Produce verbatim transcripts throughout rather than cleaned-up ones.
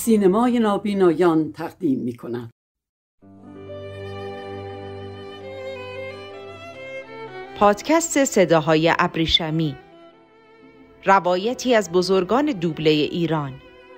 سینمای نابینایان تقدیم می کند. پادکست صداهای ابریشمی، روایتی از بزرگان دوبله ایران.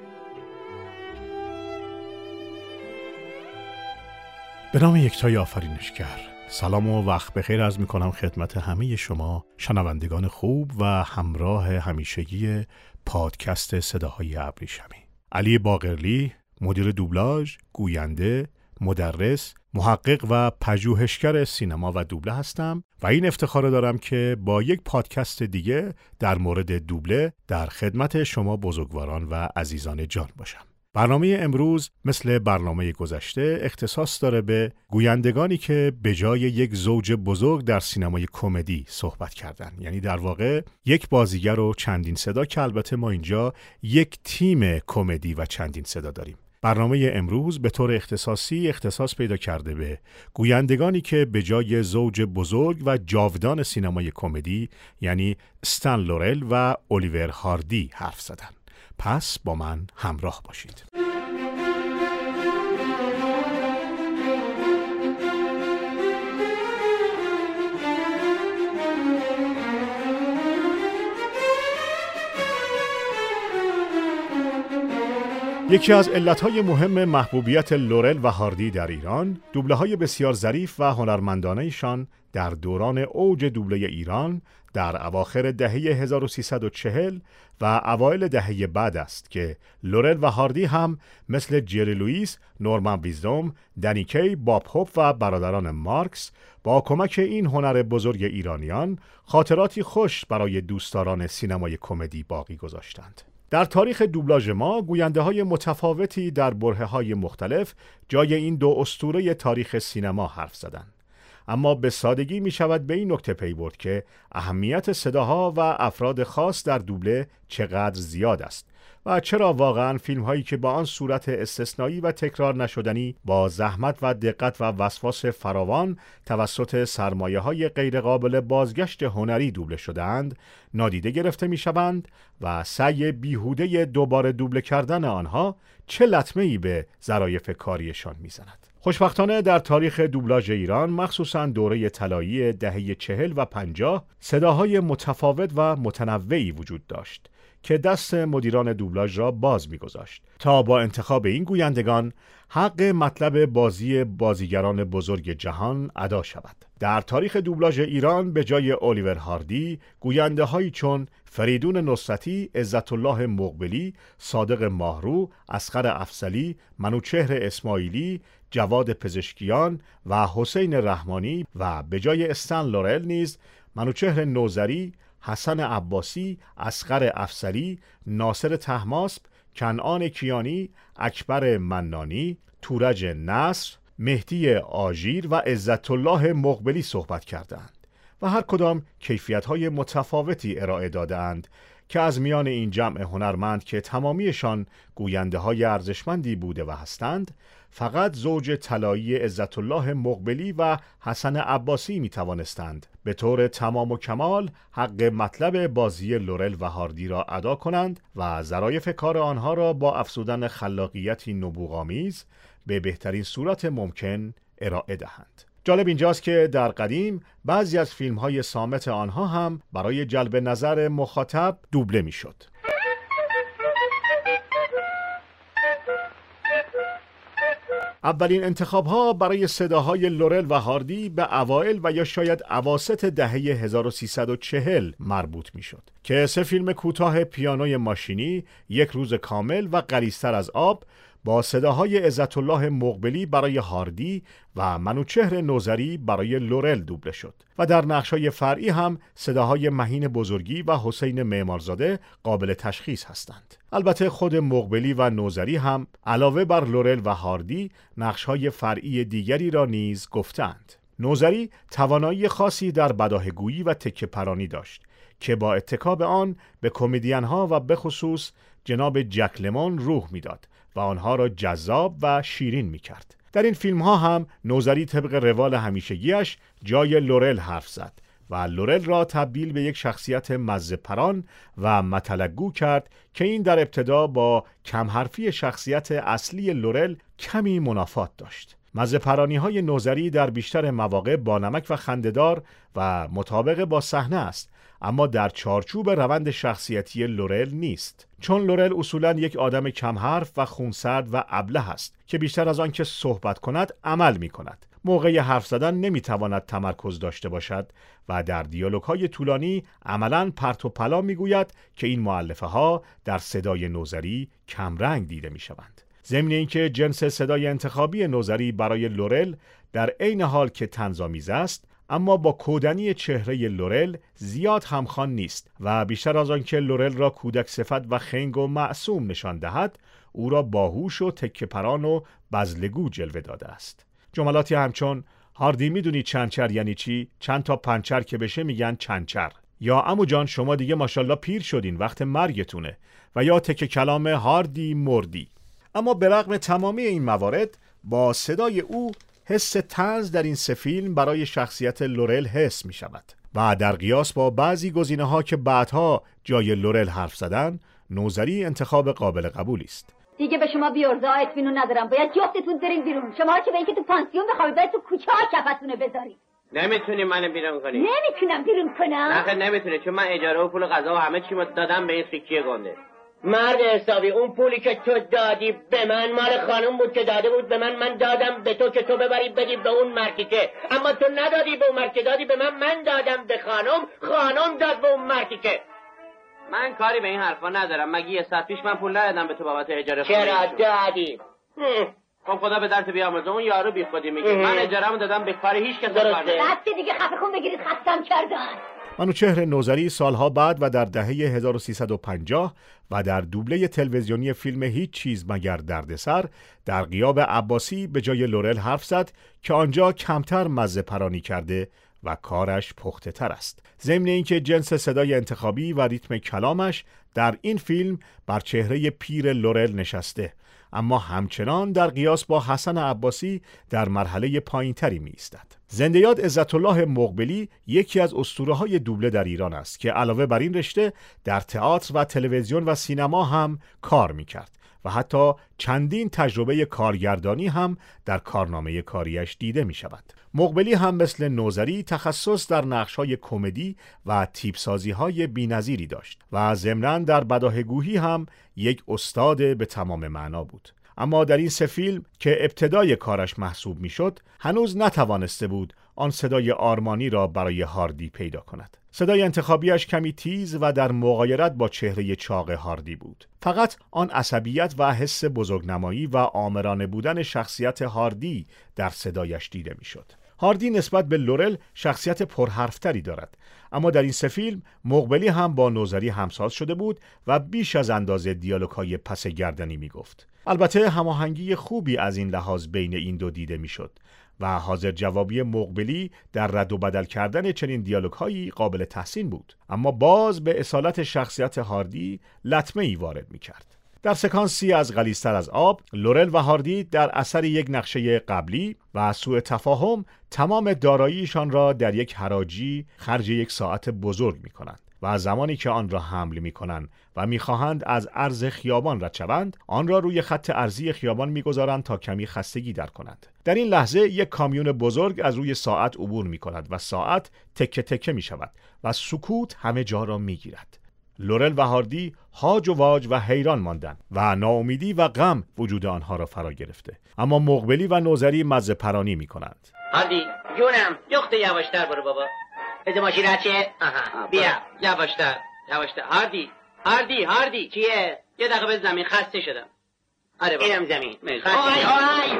به نام یکتای آفرینشگر، سلام و وقت بخیر عرض می کنم خدمت همه شما شنوندگان خوب و همراه همیشگی پادکست صداهای ابریشمی. علی باقرلی، مدیر دوبلاژ، گوینده، مدرس، محقق و پژوهشگر سینما و دوبله هستم و این افتخار دارم که با یک پادکست دیگه در مورد دوبله در خدمت شما بزرگواران و عزیزان جان باشم. برنامه امروز مثل برنامه گذشته اختصاص داره به گویندگانی که به جای یک زوج بزرگ در سینمای کمدی صحبت کردن، یعنی در واقع یک بازیگر و چندین صدا، که البته ما اینجا یک تیم کمدی و چندین صدا داریم. برنامه امروز به طور اختصاصی اختصاص پیدا کرده به گویندگانی که به جای زوج بزرگ و جاودان سینمای کمدی یعنی استن لورل و الیور هاردی حرف زدن. پس با من همراه باشید. یکی از علتهای مهم محبوبیت لورل و هاردی در ایران، دوبله‌های بسیار ظریف و هنرمندانه‌شان در دوران اوج دوبله ایران در اواخر دهه هزار و سیصد و چهل و اوایل دهه بعد است که لورل و هاردی هم مثل جری لوئیس، نورمن ویزدوم، دنی کی، باب هوپ و برادران مارکس با کمک این هنر بزرگ ایرانیان خاطراتی خوش برای دوستداران سینمای کمدی باقی گذاشتند. در تاریخ دوبلاژ ما گوینده‌های متفاوتی در برهه‌های مختلف جای این دو اسطوره تاریخ سینما حرف زدند. اما به سادگی می شود به این نکته پی برد که اهمیت صداها و افراد خاص در دوبله چقدر زیاد است و چرا واقعاً فیلم هایی که با آن صورت استثنایی و تکرار نشدنی با زحمت و دقت و وسواس فراوان توسط سرمایه های غیر قابل بازگشت هنری دوبله شدند نادیده گرفته می شوند و سعی بیهوده دوباره دوبله کردن آنها چه لطمه‌ای به ظرافت کاریشان می زند. خوشبختانه در تاریخ دوبلاژ ایران مخصوصاً دوره طلایی دهه چهل و پنجاه صداهای متفاوت و متنوعی وجود داشت که دست مدیران دوبلاژ را باز می‌گذاشت تا با انتخاب این گویندگان حق مطلب بازی بازیگران بزرگ جهان ادا شود. در تاریخ دوبلاژ ایران به جای الیور هاردی گوینده‌هایی چون فریدون نصرتی، عزت الله مقبلی، صادق ماهرو، اصغر افضلی، منوچهر اسماعیلی، جواد پزشکیان و حسین رحمانی و به جای استن لورل نیز منوچهر نوذری، حسن عباسی، اصغر افضلی، ناصر طهماسب، کنعان کیانی، اکبر منانی، تورج نصر، مهدی آژیر و عزت الله مقبلی صحبت کردند و هر کدام کیفیت‌های متفاوتی ارائه دادند که از میان این جمع هنرمند که تمامیشان گوینده‌های ارزشمندی بوده و هستند، فقط زوج طلایی عزت الله مقبلی و حسن عباسی می توانستند به طور تمام و کمال حق مطلب بازی لورل و هاردی را ادا کنند و ظرافت کار آنها را با افزودن خلاقیتی نبوغامیز به بهترین صورت ممکن ارائه دهند. جالب اینجاست که در قدیم بعضی از فیلم‌های صامت آنها هم برای جلب نظر مخاطب دوبله می‌شد. اولین انتخاب‌ها برای صداهای لورل و هاردی به اوایل و یا شاید اواسط دهه هزار و سیصد و چهل مربوط می‌شد که سه فیلم کوتاه پیانوی ماشینی، یک روز کامل و غلیظتر از آب با صداهای عزت الله مقبلی برای هاردی و منوچهر نوذری برای لورل دوبله شد و در نقش‌های فرعی هم صداهای مهین بزرگی و حسین معمارزاده قابل تشخیص هستند. البته خود مقبلی و نوذری هم علاوه بر لورل و هاردی نقش‌های فرعی دیگری را نیز گفتند. نوذری توانایی خاصی در بداهه‌گویی و تکه پرانی داشت که با اتکا به آن به کمدین‌ها و به خصوص جناب جک لمون روح میداد و آنها را جذاب و شیرین میکرد. در این فیلم ها هم نوذری طبق روال همیشگیش جای لورل حرف زد و لورل را تبدیل به یک شخصیت مزه‌پران و متلگو کرد که این در ابتدا با کمحرفی شخصیت اصلی لورل کمی منافات داشت. مزه‌پرانی‌های نوذری در بیشتر مواقع با نمک و خنده‌دار و مطابق با صحنه است، اما در چارچوب روند شخصیتی لورل نیست، چون لورل اصولاً یک آدم کم حرف و خونسرد و ابله است که بیشتر از آن که صحبت کند عمل می کند. موقع حرف زدن نمی تواند تمرکز داشته باشد و در دیالوگ‌های طولانی عملاً پرت و پلا می گوید که این مؤلفه ها در صدای نوذری کمرنگ دیده می شوند. ضمن اینکه جنس صدای انتخابی نوذری برای لورل در عین حال که طنزآمیز است، اما با کودنی چهره لورل زیاد همخوان نیست و بیشتر از آن که لورل را کودک صفت و خنگ و معصوم نشان دهد، او را باهوش و تکه پران و بزلگو جلوه داده است. جملاتی همچون هاردی میدونی چنچر یعنی چی؟ چند تا پنچر که بشه میگن چنچر. یا عمو جان شما دیگه ماشاءالله پیر شدین، وقت مرگتونه. و یا تکه کلام هاردی مردی. اما به رغم تمامی این موارد با صدای او حس طنز در این سه فیلم برای شخصیت لورل حس می شود و در قیاس با بعضی گزینه ها که بعدها جای لورل حرف زدن، نوذری انتخاب قابل قبولی است. دیگه به شما بیارزه اطمینان ندارم، باید جفتتون برین بیرون. شما که به اینکه تو پانسیون بخواید باید تو کوچه ها کفتونه بذارید. نمیتونی منو بیرون کنی. نمیتونم بیرون کنم. نه نمیتونی، چون من اجاره و پول غذا و همه چی دادم به این سکیه گنده. مرد حسابی، اون پولی که تو دادی به من مال خانم بود که داده بود به من، من دادم به تو که تو ببری بدی به اون مرتیکه، اما تو ندادی به اون مرتیکه، دادی به من، من دادم به خانم، خانم داد به اون مرتیکه. من کاری به این حرفا ندارم. مگه یه ساعت پیش من پول ندادم به تو بابت اجاره خونه؟ چرا دادی؟ خب خدا به درت بیامرزه، اون یارو بی خودی میگه من اجاره‌مو دادم به کار هیچ کس کار نمی‌کنه. دست دیگه خفه کن بگیرید، خستم کردن. منوچهر نوذری سالها بعد و در دهه هزار و سیصد و پنجاه و در دوبله تلویزیونی فیلم هیچ چیز مگر دردسر در غیاب عباسی به جای لورل حرف زد که آنجا کمتر مزه پرانی کرده و کارش پخته تر است. ضمن اینکه جنس صدای انتخابی و ریتم کلامش در این فیلم بر چهره پیر لورل نشسته، اما همچنان در قیاس با حسن عباسی در مرحله پایین‌تری می‌ایستد. زنده‌یاد عزت‌الله مقبلی یکی از اسطوره‌های دوبله در ایران است که علاوه بر این رشته در تئاتر و تلویزیون و سینما هم کار می‌کرد و حتی چندین تجربه کارگردانی هم در کارنامه کاریش دیده می‌شود. مقبلی هم مثل نوذری تخصص در نقش‌های کمدی و تیپسازی‌های بی‌نظیری داشت و ضمناً در بداهه‌گویی هم یک استاد به تمام معنا بود. اما در این سه فیلم که ابتدای کارش محسوب میشد، هنوز نتوانسته بود آن صدای آرمانی را برای هاردی پیدا کند. صدای انتخابیش کمی تیز و در مغایرت با چهره چاق هاردی بود. فقط آن عصبیت و حس بزرگنمایی و آمرانه بودن شخصیت هاردی در صدایش دیده میشد. هاردی نسبت به لورل شخصیت پرحرفتری دارد، اما در این سه فیلم مقبلی هم با نوذری همساز شده بود و بیش از اندازه دیالوگ‌های پس گردنی میگفت. البته هماهنگی خوبی از این لحاظ بین این دو دیده میشد و حاضر جوابی مقبلی در رد و بدل کردن چنین دیالوگ‌هایی قابل تحسین بود، اما باز به اصالت شخصیت هاردی لطمه‌ای وارد می‌کرد. در سکانسی از غلیظتر از آب، لورل و هاردی در اثر یک نقشه قبلی و سوء تفاهم تمام داراییشان را در یک حراجی خرج یک ساعت بزرگ می‌کنند و زمانی که آن را حمل می‌کنند و می‌خواهند از عرض خیابان رد شوند، آن را روی خط ارضی خیابان می‌گذارند تا کمی خستگی در کنند. در این لحظه یک کامیون بزرگ از روی ساعت عبور می‌کند و ساعت تکه تکه می‌شود و سکوت همه جا را می‌گیرد. لورل و هاردی هاج و واج و حیران ماندند و ناامیدی و غم وجود آنها را فرا گرفته، اما مقبلی و نوذری مزه پرانی می‌کنند. هاردی جونم، یخت یواشتر برو بابا. از ماشین چیه؟ آها بیا یواشتر یواشتر. هاردی هاردی هاردی چیه؟ یه دقیقه به زمین، خسته شدم. آره بابا اینم زمین. آی آی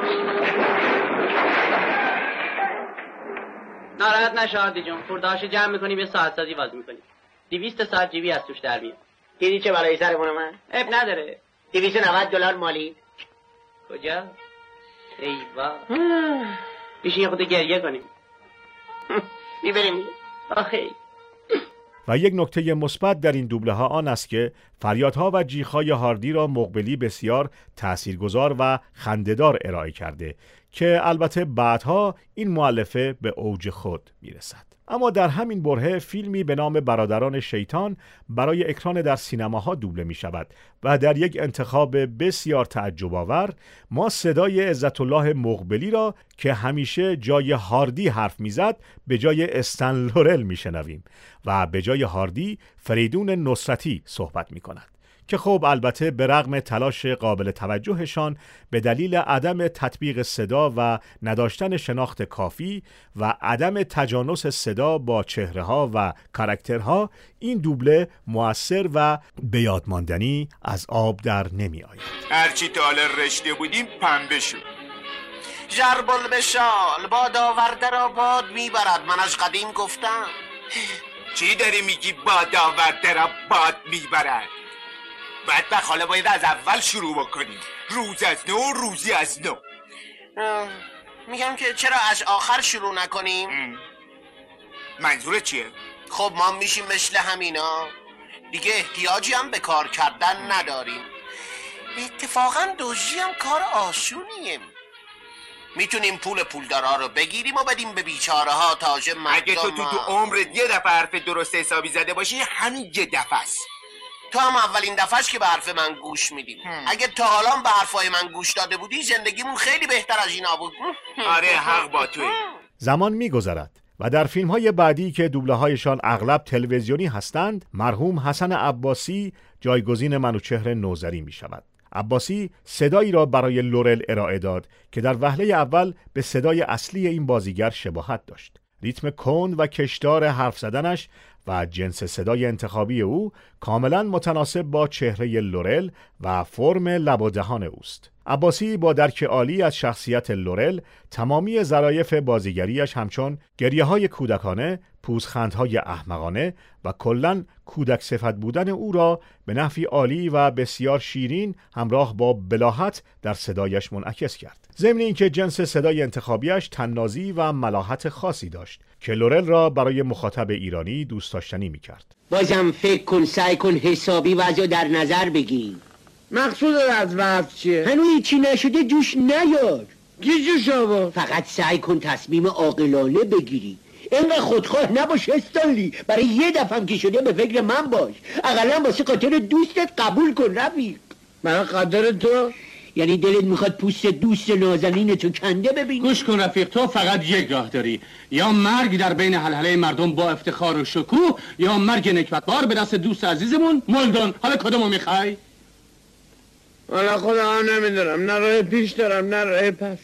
ناراحت نشه هاردی جون، خورده‌هاشو جمع می‌کنیم یه ساعت سازی بازی می‌کنیم. دویست ساعت جیبی از توش در میاد. دیدی چه برای سرمون من؟ اب نداره. دویست و نود دلار مالی. کجا؟ ای وا. بیشین یه خود گریه کنیم. میبریم آخه. و یک نکته مثبت در این دوبله ها آن است که فریادها و جیغ‌های هاردی را مقبلی بسیار تاثیرگذار و خنده‌دار ارائه کرده که البته بعدها این مؤلفه به اوج خود میرسد. اما در همین برهه فیلمی به نام برادران شیطان برای اکران در سینماها دوبله می شود و در یک انتخاب بسیار تعجب‌آور ما صدای عزت الله مقبلی را که همیشه جای هاردی حرف میزد به جای استن لورل می شنویم و به جای هاردی فریدون نصرتی صحبت می کند که خب البته به رغم تلاش قابل توجهشان به دلیل عدم تطبیق صدا و نداشتن شناخت کافی و عدم تجانس صدا با چهره‌ها و کاراکترها این دوبله مؤثر و به یاد ماندنی از آب در نمی آید. هرچی تا حالا رشته بودیم پنبه شد. ژربل به شال باد آورده را باد میبرد، من از قدیم گفتم. چی داری میگی باد آورده را باد میبرد؟ بعد بخ حالا باید از اول شروع بکنیم، روز از نو روزی از نو. میگم که چرا از آخر شروع نکنیم؟ منظور چیه؟ خب ما میشیم مثل همینا دیگه، احتیاجی هم به کار کردن نداریم. اتفاقا دوژی هم کار آسونیه، میتونیم پول پولدارا رو بگیریم و بدیم به بیچاره ها تاج مردم. اگه تو تو, تو عمرت یه دفعه حرف درست حسابی زده باشی همین یه دفعه است. تو هم اولین دفعهش که به حرف من گوش میدیم. اگه تا حالا به حرفای من گوش داده بودی زندگیمون خیلی بهتر از اینا بود. آره حق با توی. زمان میگذرد و در فیلم‌های بعدی که دوبله‌هایشان اغلب تلویزیونی هستند، مرحوم حسن عباسی جایگزین منوچهر نوذری می‌شود. عباسی صدایی را برای لورل ارائه داد که در وهله اول به صدای اصلی این بازیگر شباهت داشت. ریتم کند و کشدار حرف زدنش و جنس صدای انتخابی او کاملا متناسب با چهره لورل و فرم لب و دهان اوست. عباسی با درک عالی از شخصیت لورل تمامی ظرایف بازیگریش همچون گریه‌های کودکانه، پوزخندهای احمقانه و کلاً کودک صفت بودن او را به نحوی عالی و بسیار شیرین همراه با بلاهت در صدایش منعکس کرد. ضمن اینکه جنس صدای انتخابیش طنازی و ملاحت خاصی داشت که لورل را برای مخاطب ایرانی دوست داشتنی می‌کرد. بازم فکر کن، سعی کن حسابی وضع در نظر بگیر. مقصود از وضع چیه؟ هنوز هیچی نشده جوش نیار. کی جوش آورد؟ فقط سعی کن تصمیم عاقلانه بگیری. اینقدر خودخواه نباش استانلی، برای یه دفعه هم که شده به فکر من باش. اقلا واسه خاطر دوستت قبول کن رفیق. برای خاطر تو؟ یعنی دلت میخواد پوست دوست نازنین تو کنده ببینی؟ گوش کن رفیق، تو فقط یک راه داری، یا مرگ در بین حلحله مردم با افتخار و شکوه، یا مرگ نکبتبار به دست دوست عزیزمون مولدون. حالا کدومو میخوای؟ حالا خودم هم نمیدونم، نه راه پیش دارم نه راه پس.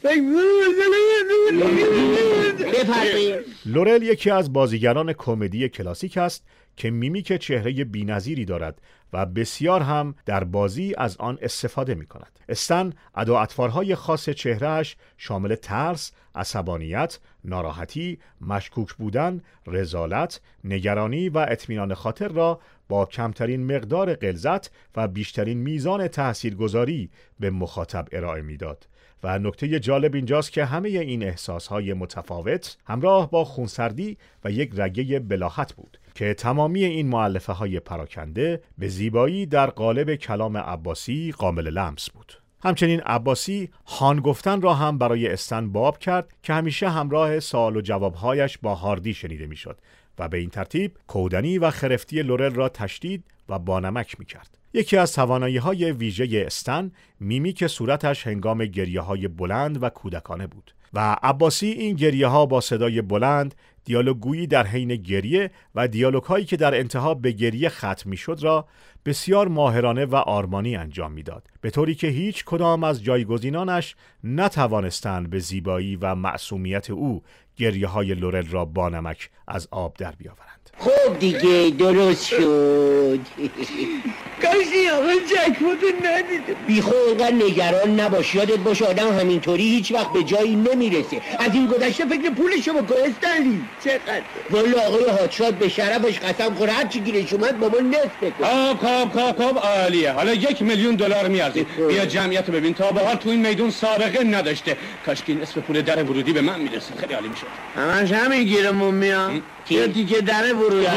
لورل یکی از بازیگران کمدی کلاسیک است که میمیک چهره بی‌نظیری دارد و بسیار هم در بازی از آن استفاده می کند. استن ادا اطوارهای خاص چهرهش شامل ترس، عصبانیت، ناراحتی، مشکوک بودن، رذالت، نگرانی و اطمینان خاطر را با کمترین مقدار غلظت و بیشترین میزان تاثیرگذاری به مخاطب ارائه میداد. و نکته جالب اینجاست که همه این احساسهای متفاوت همراه با خونسردی و یک رگه بلاهت بود که تمامی این مؤلفه های پراکنده به زیبایی در قالب کلام عباسی قابل لمس بود. همچنین عباسی هان گفتن را هم برای استن باب کرد که همیشه همراه سوال و جوابهایش با هاردی شنیده میشد و به این ترتیب کودنی و خرفتی لورل را تشدید و بانمک می کرد. یکی از توانایی‌های ویژه استن میمیک صورتش هنگام گریه‌های بلند و کودکانه بود و عباسی این گریه‌ها با صدای بلند، دیالوگویی در حین گریه و دیالوگ‌هایی که در انتها به گریه ختم می‌شد را بسیار ماهرانه و آرمانی انجام می‌داد، به طوری که هیچ کدام از جایگزینانش نتوانستند به زیبایی و معصومیت او گریه‌های لورل را بانمک از آب در بیاورند. خب دیگه درست شد. کاشی آقا جکپوتو ندیده. بی خودت نگران نباش، یادت باشه آدم همینطوری هیچ وقت به جایی نمیرسه. از این گذشته فکر پولشو بکن استنلی. چقدر؟ والا آقای هاتشات به شرفش قسم خور هر چی گیرش اومد بابا نصف کن. کاب کاب کاب کاب عالیه. حالا یک میلیون دلار میارزه. بیا جمعیت ببین، تا به حال تو این میدون سابقه نداشته. کاشکی نصف پول در ورودی به من میرسه. خیلی عالی میشد. همش همین گیرمون میاد. یه دیگه در ورودی.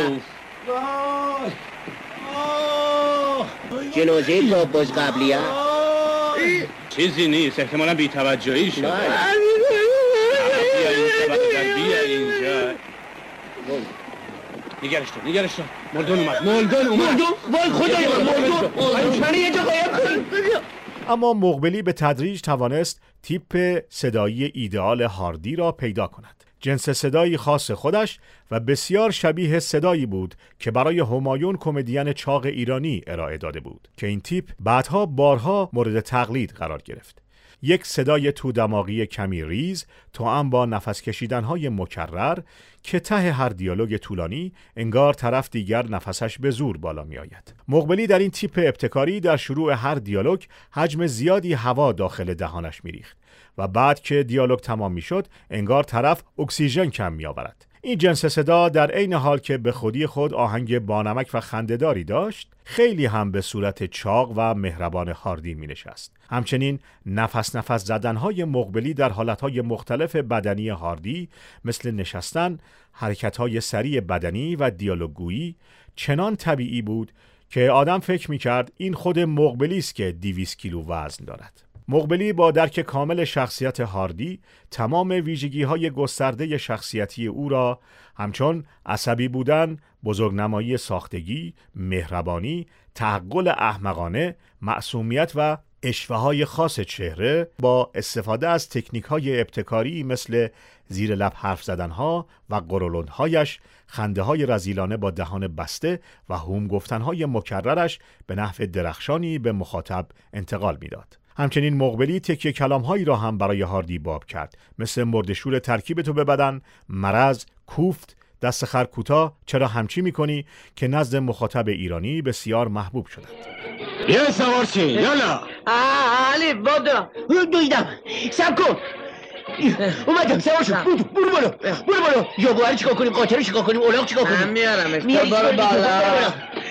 جنازه باب باز قبلیه چیزی نیست، احتمالا بی توجهی شد. بیا اینجا بیا اینجا. نگرش دار نگرش دار مولدون اومد مولدون اومد مولدون وای خدای من مولدون من یه جا قایم کنید. اما مقبلی به تدریج توانست تیپ صدایی ایدئال هاردی را پیدا کند. جنس صدایی خاص خودش و بسیار شبیه صدایی بود که برای همایون کمدین چاق ایرانی ارائه داده بود که این تیپ بعدها بارها مورد تقلید قرار گرفت. یک صدای تو دماغی کمی ریز توأم با نفس کشیدن‌های مکرر که ته هر دیالوگ طولانی انگار طرف دیگر نفسش به زور بالا می آید. مقبلی در این تیپ ابتکاری در شروع هر دیالوگ حجم زیادی هوا داخل دهانش می ریخت و بعد که دیالوگ تمام می شد انگار طرف اکسیژن کم می آورد. این جنس صدا در عین حال که به خودی خود آهنگ بانمک و خنده‌داری داشت، خیلی هم به صورت چاق و مهربان هاردی می نشست. همچنین نفس نفس زدنهای مقبلی در حالتهای مختلف بدنی هاردی مثل نشستن، حرکتهای سریع بدنی و دیالوگگویی چنان طبیعی بود که آدم فکر می کرد این خود مقبلی است که دویست کیلو وزن دارد. مقبلی با درک کامل شخصیت هاردی تمام ویژگی‌های گسترده شخصیتی او را همچون عصبی بودن، بزرگنمایی ساختگی، مهربانی، تعقل احمقانه، معصومیت و اشوه‌های خاص چهره با استفاده از تکنیک‌های ابتکاری مثل زیر لب حرف زدنها و قرولندهایش، خنده‌های رذیلانه با دهان بسته و هوم گفتن‌های مکررش به نحو درخشانی به مخاطب انتقال می‌داد. همچنین مقبلی تکیه کلام‌هایی را هم برای هاردی باب کرد، مثل مردشور ترکیب تو به بدن، مرض، کوفت، دست خر کوتاه، چرا همچی میکنی که نزد مخاطب ایرانی بسیار محبوب شدند. یه سوار چی؟ یالا علی بادا دویدم سب کن اومدم سوار شد برو برو برو برو برو جاگوهر چیکار کنیم قاطر چیکار کنیم اولاق چیکار کنیم من میارمش تو برو بالا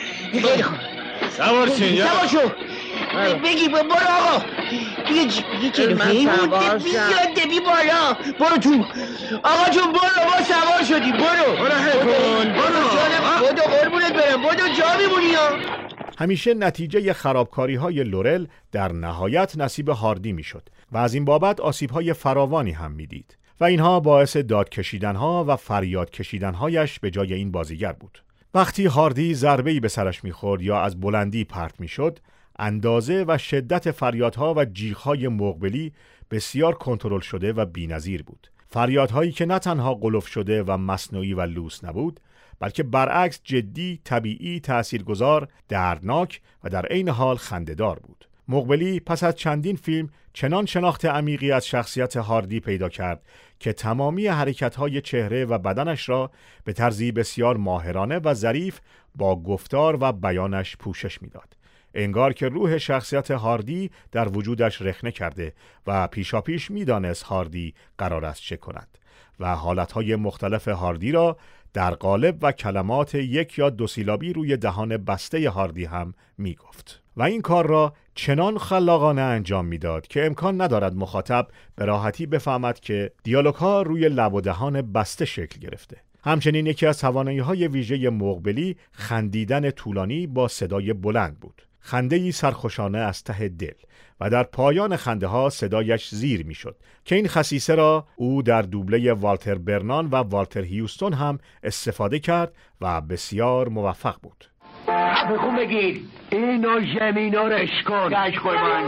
سوار چی؟ سوار شو بگی برو آقا یه چلوهی بود بیاد دبی بالا برو تو آقا جون برو ما سوار شدی برو برو هکن برو برو قربونت برم برو جا میمونی ها. همیشه نتیجه خرابکاری های لورل در نهایت نصیب هاردی میشد و از این بابت آسیب های فراوانی هم میدید و اینها باعث داد کشیدن ها و فریاد کشیدن هایش به جای این بازیگر بود. وقتی هاردی ضربه‌ای به سرش میخورد یا از بلندی پرت میشد، اندازه و شدت فریادها و جیغ‌های مقبلی بسیار کنترل شده و بی‌نظیر بود. فریادهایی که نه تنها قلف شده و مصنوعی و لوس نبود، بلکه برعکس جدی، طبیعی، تأثیرگذار، دردناک و در عین حال خنده‌دار بود. مقبلی پس از چندین فیلم چنان شناخت عمیقی از شخصیت هاردی پیدا کرد که تمامی حرکت‌های چهره و بدنش را به طرزی بسیار ماهرانه و ظریف با گفتار و بیانش پوشش می‌داد. انگار که روح شخصیت هاردی در وجودش رخنه کرده و پیشاپیش می‌دانست هاردی قرار است چه کند و حالتهای مختلف هاردی را در قالب و کلمات یک یا دو سیلابی روی دهان بسته هاردی هم می‌گفت و این کار را چنان خلاقانه انجام می‌داد که امکان ندارد مخاطب به راحتی بفهمد که دیالوگ‌ها روی لب و دهان بسته شکل گرفته. همچنین یکی از توانایی‌های ویژه مقبلی خندیدن طولانی با صدای بلند بود. خنده‌ای سرخوشانه از ته دل و در پایان خنده ها صدایش زیر می شد که این خصیصه را او در دوبله والتر برنان و والتر هیوستون هم استفاده کرد و بسیار موفق بود. حرف خون بگید اینا زمینا رو اشکن گشت قربان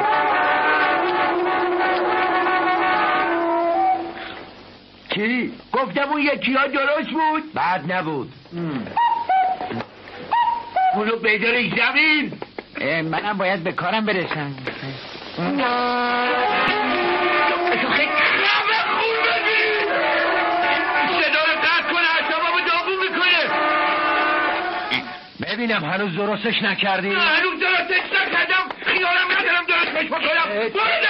چی؟ گفتم اون یکی ها درست بود؟ بد نبود پولو بیدارش زمین منم باید به کارم برسم ببینم هنوز درستش نکردی؟ هنوز درستش نکردم خیالم ندارم درستش بکنم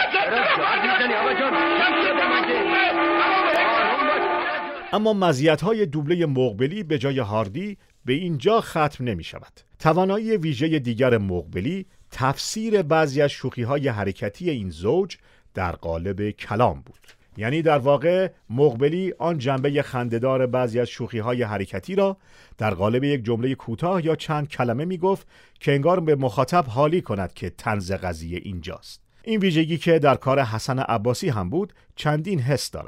اما مزیت‌های دوبله مقبلی به جای هاردی به اینجا ختم نمی شود. توانایی ویژه دیگر مقبلی تفسیر بعضی از شوخی‌های حرکتی این زوج در قالب کلام بود. یعنی در واقع مقبلی آن جنبه خنده‌دار بعضی از شوخی‌های حرکتی را در قالب یک جمله کوتاه یا چند کلمه میگفت که انگار به مخاطب حالی کند که طنز قضیه اینجاست. این ویژگی که در کار حسن عباسی هم بود چندین حس دارد.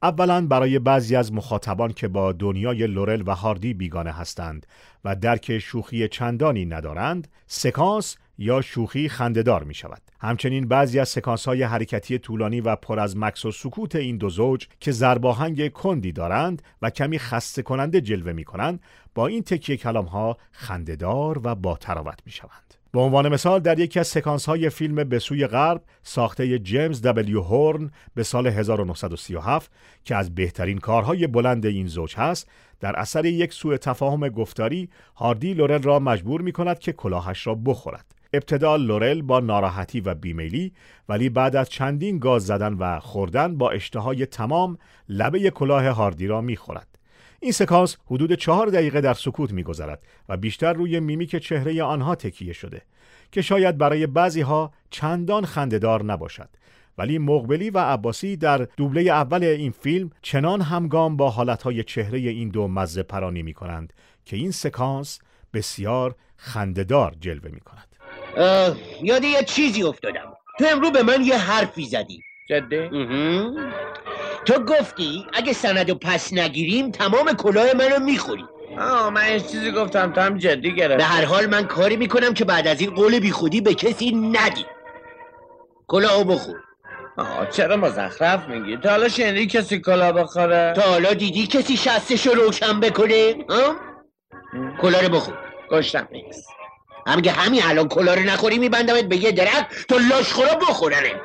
اولاً برای بعضی از مخاطبان که با دنیای لورل و هاردی بیگانه هستند و درک شوخی چندانی ندارند، سکانس یا شوخی خنده‌دار می شود. همچنین بعضی از سکانس‌های حرکتی طولانی و پر از مکث و سکوت این دو زوج که ضرباهنگ کندی دارند و کمی خسته کننده جلوه می کنند، با این تکیه کلام‌ها خنده‌دار و با طراوت می شوند. به عنوان مثال در یکی از سکانس‌های فیلم به سوی غرب ساخته جیمز دبلیو هورن به سال هزار و نهصد و سی و هفت که از بهترین کارهای بلند این زوج هست، در اثر یک سوء تفاهم گفتاری هاردی لورل را مجبور می‌کند که کلاهش را بخورد. ابتدا لورل با ناراحتی و بیمیلی، ولی بعد از چندین گاز زدن و خوردن با اشتهای تمام لبه کلاه هاردی را می‌خورد. این سکانس حدود چهار دقیقه در سکوت می‌گذرد و بیشتر روی میمیک چهره آنها تکیه شده که شاید برای بعضی‌ها چندان خنده‌دار نباشد، ولی مقبلی و عباسی در دوبله اول این فیلم چنان همگام با حالتهای چهره این دو مزه پرانی می‌کنند که این سکانس بسیار خنده‌دار جلوه می‌کند. یاد یه چیزی افتادم. تو امروز به من یه حرفی زدی. جدی؟ تو گفتی اگه سندو پس نگیریم تمام کلاه منو میخوری. آه من یه چیزی گفتم تو هم جدی گرفتی. به هر حال من کاری میکنم که بعد از این قول بی خودی به کسی ندی. کلاهو بخور. آه چرا مزخرف میگی؟ تا حالا شنیدی کسی کلاه بخوره؟ تا حالا دیدی کسی شستشو روشن بکنه؟ ها؟ کلاه رو بخور. گشتم نیست. هم که همین الان کلاه رو نخوری میبندمت به یه درخت تا لاشخورا بخورنه.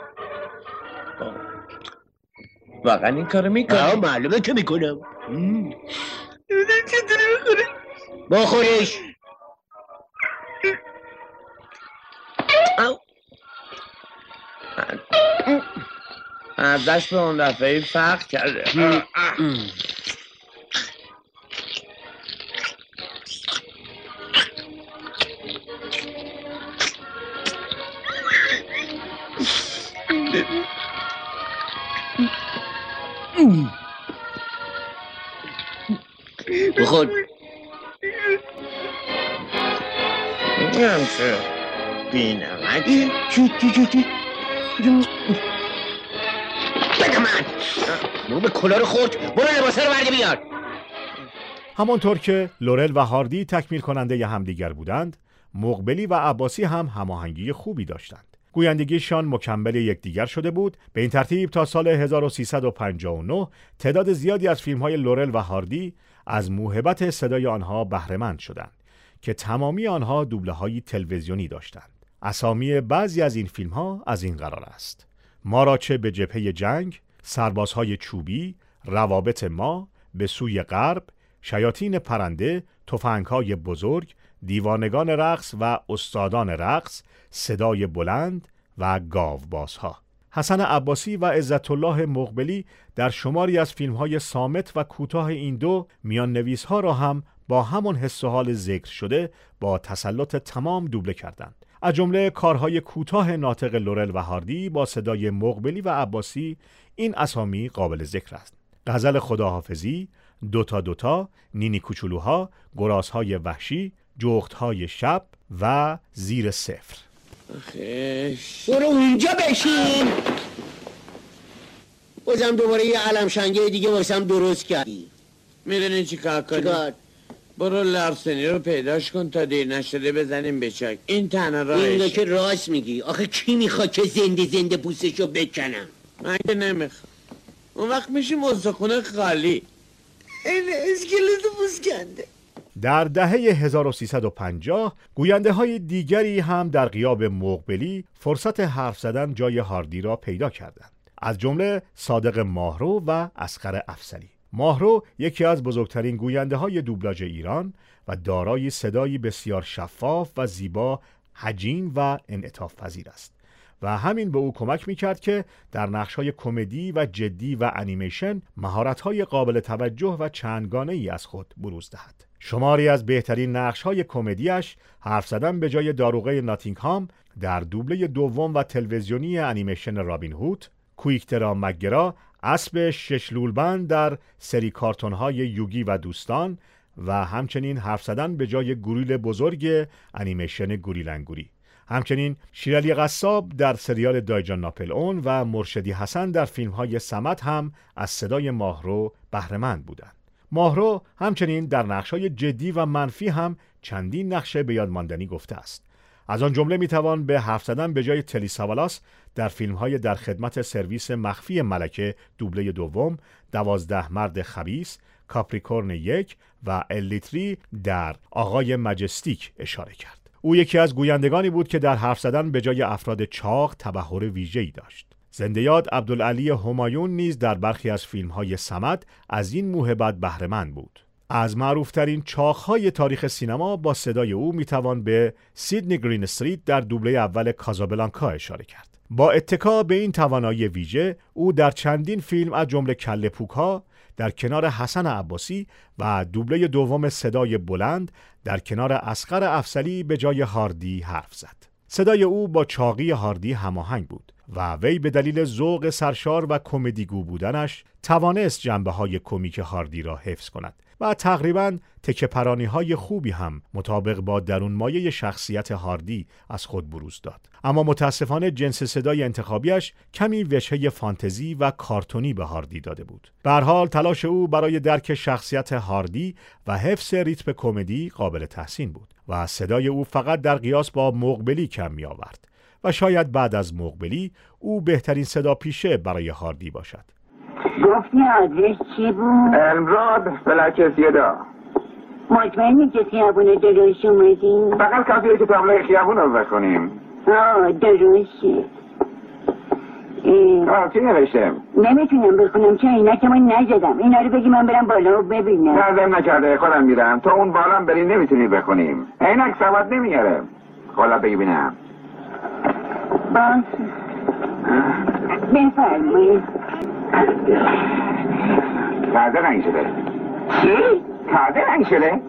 واقعا این کارو میکنی؟ آه معلومه که میکنم. چطوری بخوره؟ بخورش. ازش به اون دفعه فرق کرده. بخور. میگم چه بی نمک چو چو چو چو بده من برو به کلاه رو خورد. برو لباسه رو برده بیار. همانطور که لورل و هاردی تکمیل کننده ی همدیگر بودند، مقبلی و عباسی هم هماهنگی خوبی داشتند. گویندگیشان مکمل یکدیگر شده بود. به این ترتیب تا سال هزار و سیصد و پنجاه و نه تعداد زیادی از فیلم‌های لورل و هاردی از موهبت صدای آنها بهره‌مند شدند که تمامی آنها دوبله‌های تلویزیونی داشتند. اسامی بعضی از این فیلم‌ها از این قرار است: ما را چه به جبهه جنگ، سربازهای چوبی، روابط ما، به سوی غرب، شیاطین پرنده، تفنگ‌های بزرگ، دیوانگان رقص و استادان رقص، صدای بلند و گاوبازها. حسن عباسی و عزت الله مقبلی در شماری از فیلم‌های صامت و کوتاه این دو میان نویس‌ها را هم با همان حس و حال ذکر شده با تسلط تمام دوبله کردند. از جمله کارهای کوتاه ناطق لورل و هاردی با صدای مقبلی و عباسی این اسامی قابل ذکر است: غزل خداحافظی، دوتا دوتا، نینی کوچولوها، گرازهای وحشی، جغدهای شب و زیر صفر. خیش برو اونجا بشین. بازم دوباره یه علم شنگه دیگه واسم درست کردی. میدونی چی کار کنی؟ چیکار؟ برو لارسنی رو پیداش کن تا دیر نشده بزنیم به چک. این تنها راهش. اینو که راست میگی. آخه کی میخواد که زنده زنده پوستشو بکنم؟ من که نمیخوام. اون وقت میشیم استخونه خالی. این اسکلت پوست کنده. در دهه هزار و سیصد و پنجاه گوینده های دیگری هم در غیاب مقبلی فرصت حرف زدن جای هاردی را پیدا کردند. از جمله صادق ماهرو و اصغر افضلی. ماهرو یکی از بزرگترین گوینده های دوبلاژ ایران و دارای صدایی بسیار شفاف و زیبا، حجیم و انعطاف پذیر است و همین به او کمک میکرد که در نقش‌های کمدی و جدی و انیمیشن مهارت‌های قابل توجه و چندگانه‌ای از خود بروز دهد. شماری از بهترین نقش‌های کمدیش حرف زدن به جای داروغه ناتینگهام در دوبله دوم و تلویزیونی انیمیشن رابین هود، کویکترا مگرا، اسب شش لولبند در سری کارتون‌های یوگی و دوستان و همچنین حرف زدن به جای گوریل بزرگ انیمیشن گوریل انگوری. همچنین شیرعلی قصاب در سریال دایجان ناپلئون و مرشدی حسن در فیلم‌های صمد هم از صدای ماهرو بهره‌مند بودند. ماهرو همچنین در نقش‌های جدی و منفی هم چندین نقشه به یاد ماندنی گفته است. از آن جمله میتوان به حرف زدن به جای تلی ساوالاس در فیلم‌های در خدمت سرویس مخفی ملکه دوبله دوم، دوازده مرد خبیث، کاپریکورن یک و الیتری در آقای مجستیک اشاره کرد. او یکی از گویندگانی بود که در حرف زدن به جای افراد چاق تبحر ویژه‌ای داشت. زنده یاد عبدالعلی همایون نیز در برخی از فیلم‌های صمد از این موهبت بهره‌مند بود. از معروفترین چاق‌های تاریخ سینما با صدای او میتوان به سیدنی گرین استریت در دوبله اول کازابلانکا اشاره کرد. با اتکا به این توانایی ویژه، او در چندین فیلم از جمله کله پوک‌ها در کنار حسن عباسی و دوبله دوم صدای بلند در کنار اصغر افضلی به جای هاردی حرف زد. صدای او با چاقی هاردی هماهنگ بود و وی به دلیل ذوق سرشار و کمدیگو بودنش توانست جنبه‌های کمیک هاردی را حفظ کند و تقریباً تکه پرانی‌های خوبی هم مطابق با درون مایه شخصیت هاردی از خود بروز داد. اما متاسفانه جنس صدای انتخابیش کمی وجهه فانتزی و کارتونی به هاردی داده بود. به هر حال تلاش او برای درک شخصیت هاردی و حفظ ریتم کمدی قابل تحسین بود و صدای او فقط در قیاس با مقبلی کم می آورد و شاید بعد از مقبلی او بهترین صدا پیشه برای هاردی باشد. گفتی آدرس چی بود؟ الراد فلک سیدا. مطمئنی که خیابون درست اومدیم؟ فقط کافیه که تابلوی خیابون رو بخونیم. آه درسته. آه چی نوشته؟ نمیتونم بخونم چه عینکمو نزدم. اینا رو بگی من برم بالا و ببینم. لازم نکرده خودم میرم. تو اون بالا بری نمیتونی بخونیم. عینک سواد نمیاره. خلا ببینم. باش. بفرمایید. تازه رنگ شده. چی؟ تازه رنگ شده؟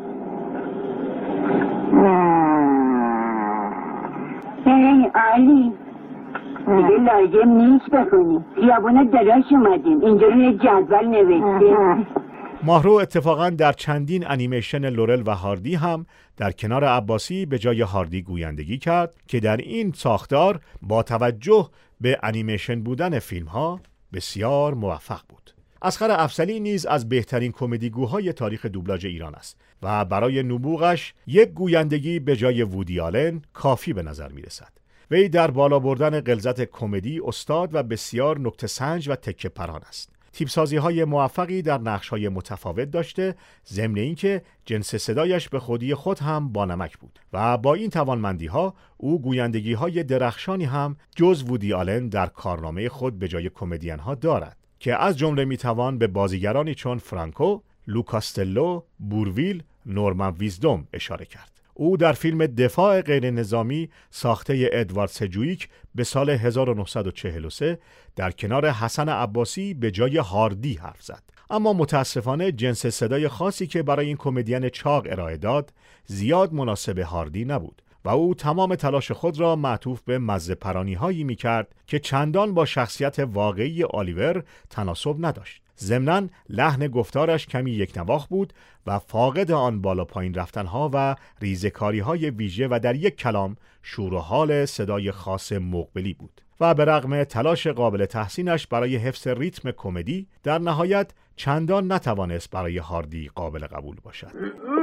ای عالی. دیگه لازم نیست بخونیم. خیابونه دراش اومدیم. اینجا روی جدول نوشته. ماهرو اتفاقاً در چندین انیمیشن لورل و هاردی هم در کنار عباسی به جای هاردی گویندگی کرد که در این ساختار با توجه به انیمیشن بودن فیلم‌ها بسیار موفق بود. اصغر افضلی نیز از بهترین کمدیگوهای تاریخ دوبلاژ ایران است و برای نبوغش یک گویندگی به جای وودی آلن کافی به نظر می رسد. وی در بالا بردن غلظت کمدی استاد و بسیار نکته سنج و تکه پران است. تیپسازی های موفقی در نقش های متفاوت داشته، ضمن اینکه جنس صدایش به خودی خود هم بانمک بود و با این توانمندی ها او گویندگی های درخشانی هم جز وودی آلن در کارنامه خود به جای کمدین ها دارد که از جمله میتوان به بازیگرانی چون فرانکو، لوکاستلو، بورویل، نورمن ویزدوم اشاره کرد. او در فیلم دفاع غیر نظامی ساخته ادوارد سجویک به سال هزار و نهصد و چهل و سه در کنار حسن عباسی به جای هاردی حرف زد. اما متاسفانه جنس صدای خاصی که برای این کمدین چاق ارائه داد زیاد مناسب هاردی نبود و او تمام تلاش خود را معطوف به مزه پرانی هایی می کرد که چندان با شخصیت واقعی آلیور تناسب نداشت. ضمناً لحن گفتارش کمی یک نواخت بود و فاقد آن بالا پایین رفتنها و ریزکاری های ویژه و در یک کلام شور و حال صدای خاص مقبلی بود و به رغم تلاش قابل تحسینش برای حفظ ریتم کمدی در نهایت چندان نتوانست برای هاردی قابل قبول باشد.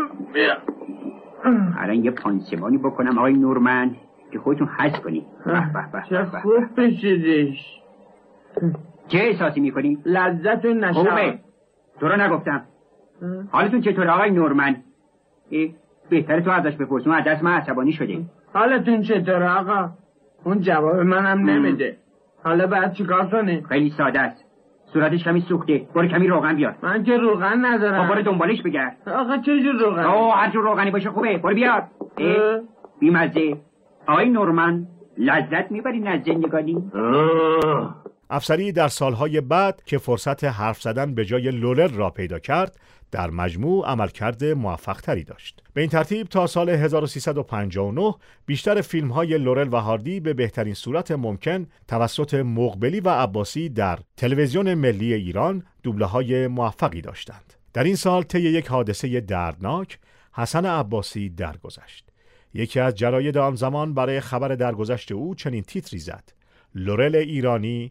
الان یه پانسمانی بکنم آقای نورمن که خودتون حس کنی. چه خوب بشیدش. چه احساسی میکنی؟ لذت و نشاط. خوبه تو رو نگفتم. حالتون چطوره آقای نورمن؟ بهتره تو ازش بپرسیم، از دست من عصبانی شده. حالتون چطوره آقا؟ اون جواب منم نمیده. حالا باید چیکار کنی؟ خیلی ساده است. صورتش کمی سوخته، برو کمی روغن بیار. من که روغن ندارم. برو دنبالش بگرد. آقا چه جور روغن؟ اوه هر جور روغنی باشه خوبه، برو بیار. بیمزه. آقای نورمن لذت میبرین از زندگانی؟ افسری در سالهای بعد که فرصت حرف زدن به جای لورل را پیدا کرد، در مجموع عملکرد موفق‌تری داشت. به این ترتیب تا سال هزار و سیصد و پنجاه و نه بیشتر فیلم‌های لورل و هاردی به بهترین صورت ممکن توسط مقبلی و عباسی در تلویزیون ملی ایران دوبله‌های موفقی داشتند. در این سال طی یک حادثه دردناک حسن عباسی درگذشت. یکی از جراید آن زمان برای خبر درگذشت او چنین تیتری زد: لورل ایرانی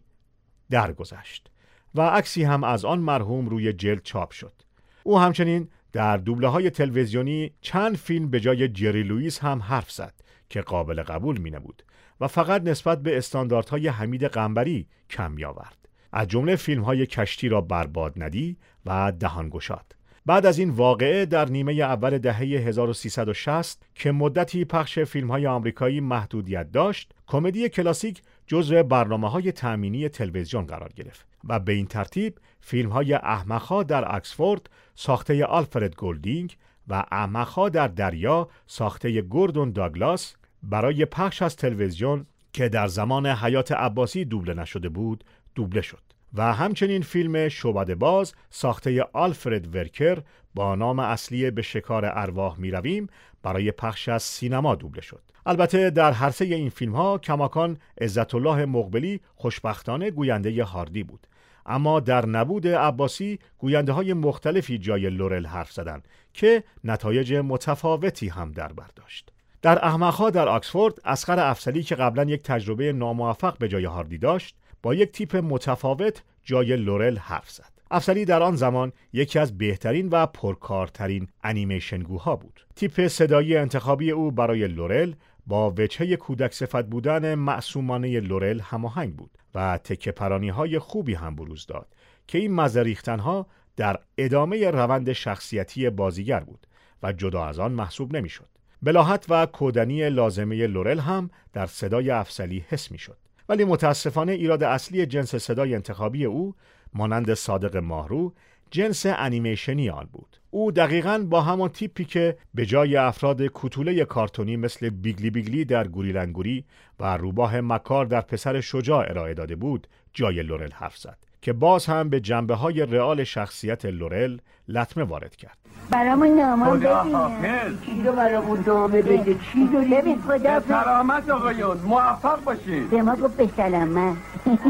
درگذشت، و عکسی هم از آن مرحوم روی جلد چاپ شد. او همچنین در دوبله‌های تلویزیونی چند فیلم به جای جری لوئیس هم حرف زد که قابل قبول می‌نمود و فقط نسبت به استانداردهای حمید قنبری کم می‌آورد، از جمله فیلم‌های کشتی را برباد ندی و دهانگشاد. بعد از این واقعه در نیمه اول دهه هزار و سیصد و شصت که مدتی پخش فیلم‌های آمریکایی محدودیت داشت، کمدی کلاسیک جزو برنامه‌های تأمینی تلویزیون قرار گرفت و به این ترتیب فیلم‌های احمق‌ها در اکسفورد ساخته آلفرد گلدینگ و احمق‌ها در دریا ساخته گوردون داگلاس برای پخش از تلویزیون که در زمان حیات عباسی دوبله نشده بود، دوبله شد. و همچنین فیلم شعبده باز ساخته آلفرد ورکر با نام اصلی به شکار ارواح می رویم برای پخش از سینما دوبله شد. البته در هر سه این فیلم ها کماکان عزت الله مقبلی خوشبختانه گوینده هاردی بود، اما در نبود عباسی گوینده های مختلفی جای لورل حرف زدند که نتایج متفاوتی هم در بر داشت. در احمق‌ها در آکسفورد، اصغر افضلی که قبلا یک تجربه ناموفق به جای هاردی داشت، با یک تیپ متفاوت جای لورل حرف زد. افضلی در آن زمان یکی از بهترین و پرکارترین انیمیشنگوها بود. تیپ صدایی انتخابی او برای لورل با وجهه کودک صفت بودن معصومانه لورل هماهنگ بود و تکه پرانی‌های خوبی هم بروز داد که این مزه ریختن‌ها در ادامه روند شخصیتی بازیگر بود و جدا از آن محسوب نمی‌شد. بلاهت و کودنی لازمه لورل هم در صدای افضلی حس می‌شد. ولی متاسفانه ایراد اصلی جنس صدای انتخابی او مانند صادق ماهرو جنس انیمیشنی آن بود. او دقیقاً با همان تیپی که به جای افراد کوتوله کارتونی مثل بیگلی بیگلی در گوریل انگوری و روباه مکار در پسر شجاع ارائه داده بود، جای لورل حرف زد که باز هم به جنبه‌های رئال شخصیت لورل لطمه وارد کرد. برامون نامان خداحافظ. چی رو برامون نامه بده؟ چی رو ببین خدا سلامت آقایون، موفق باشید. به ما گفت به سلامت.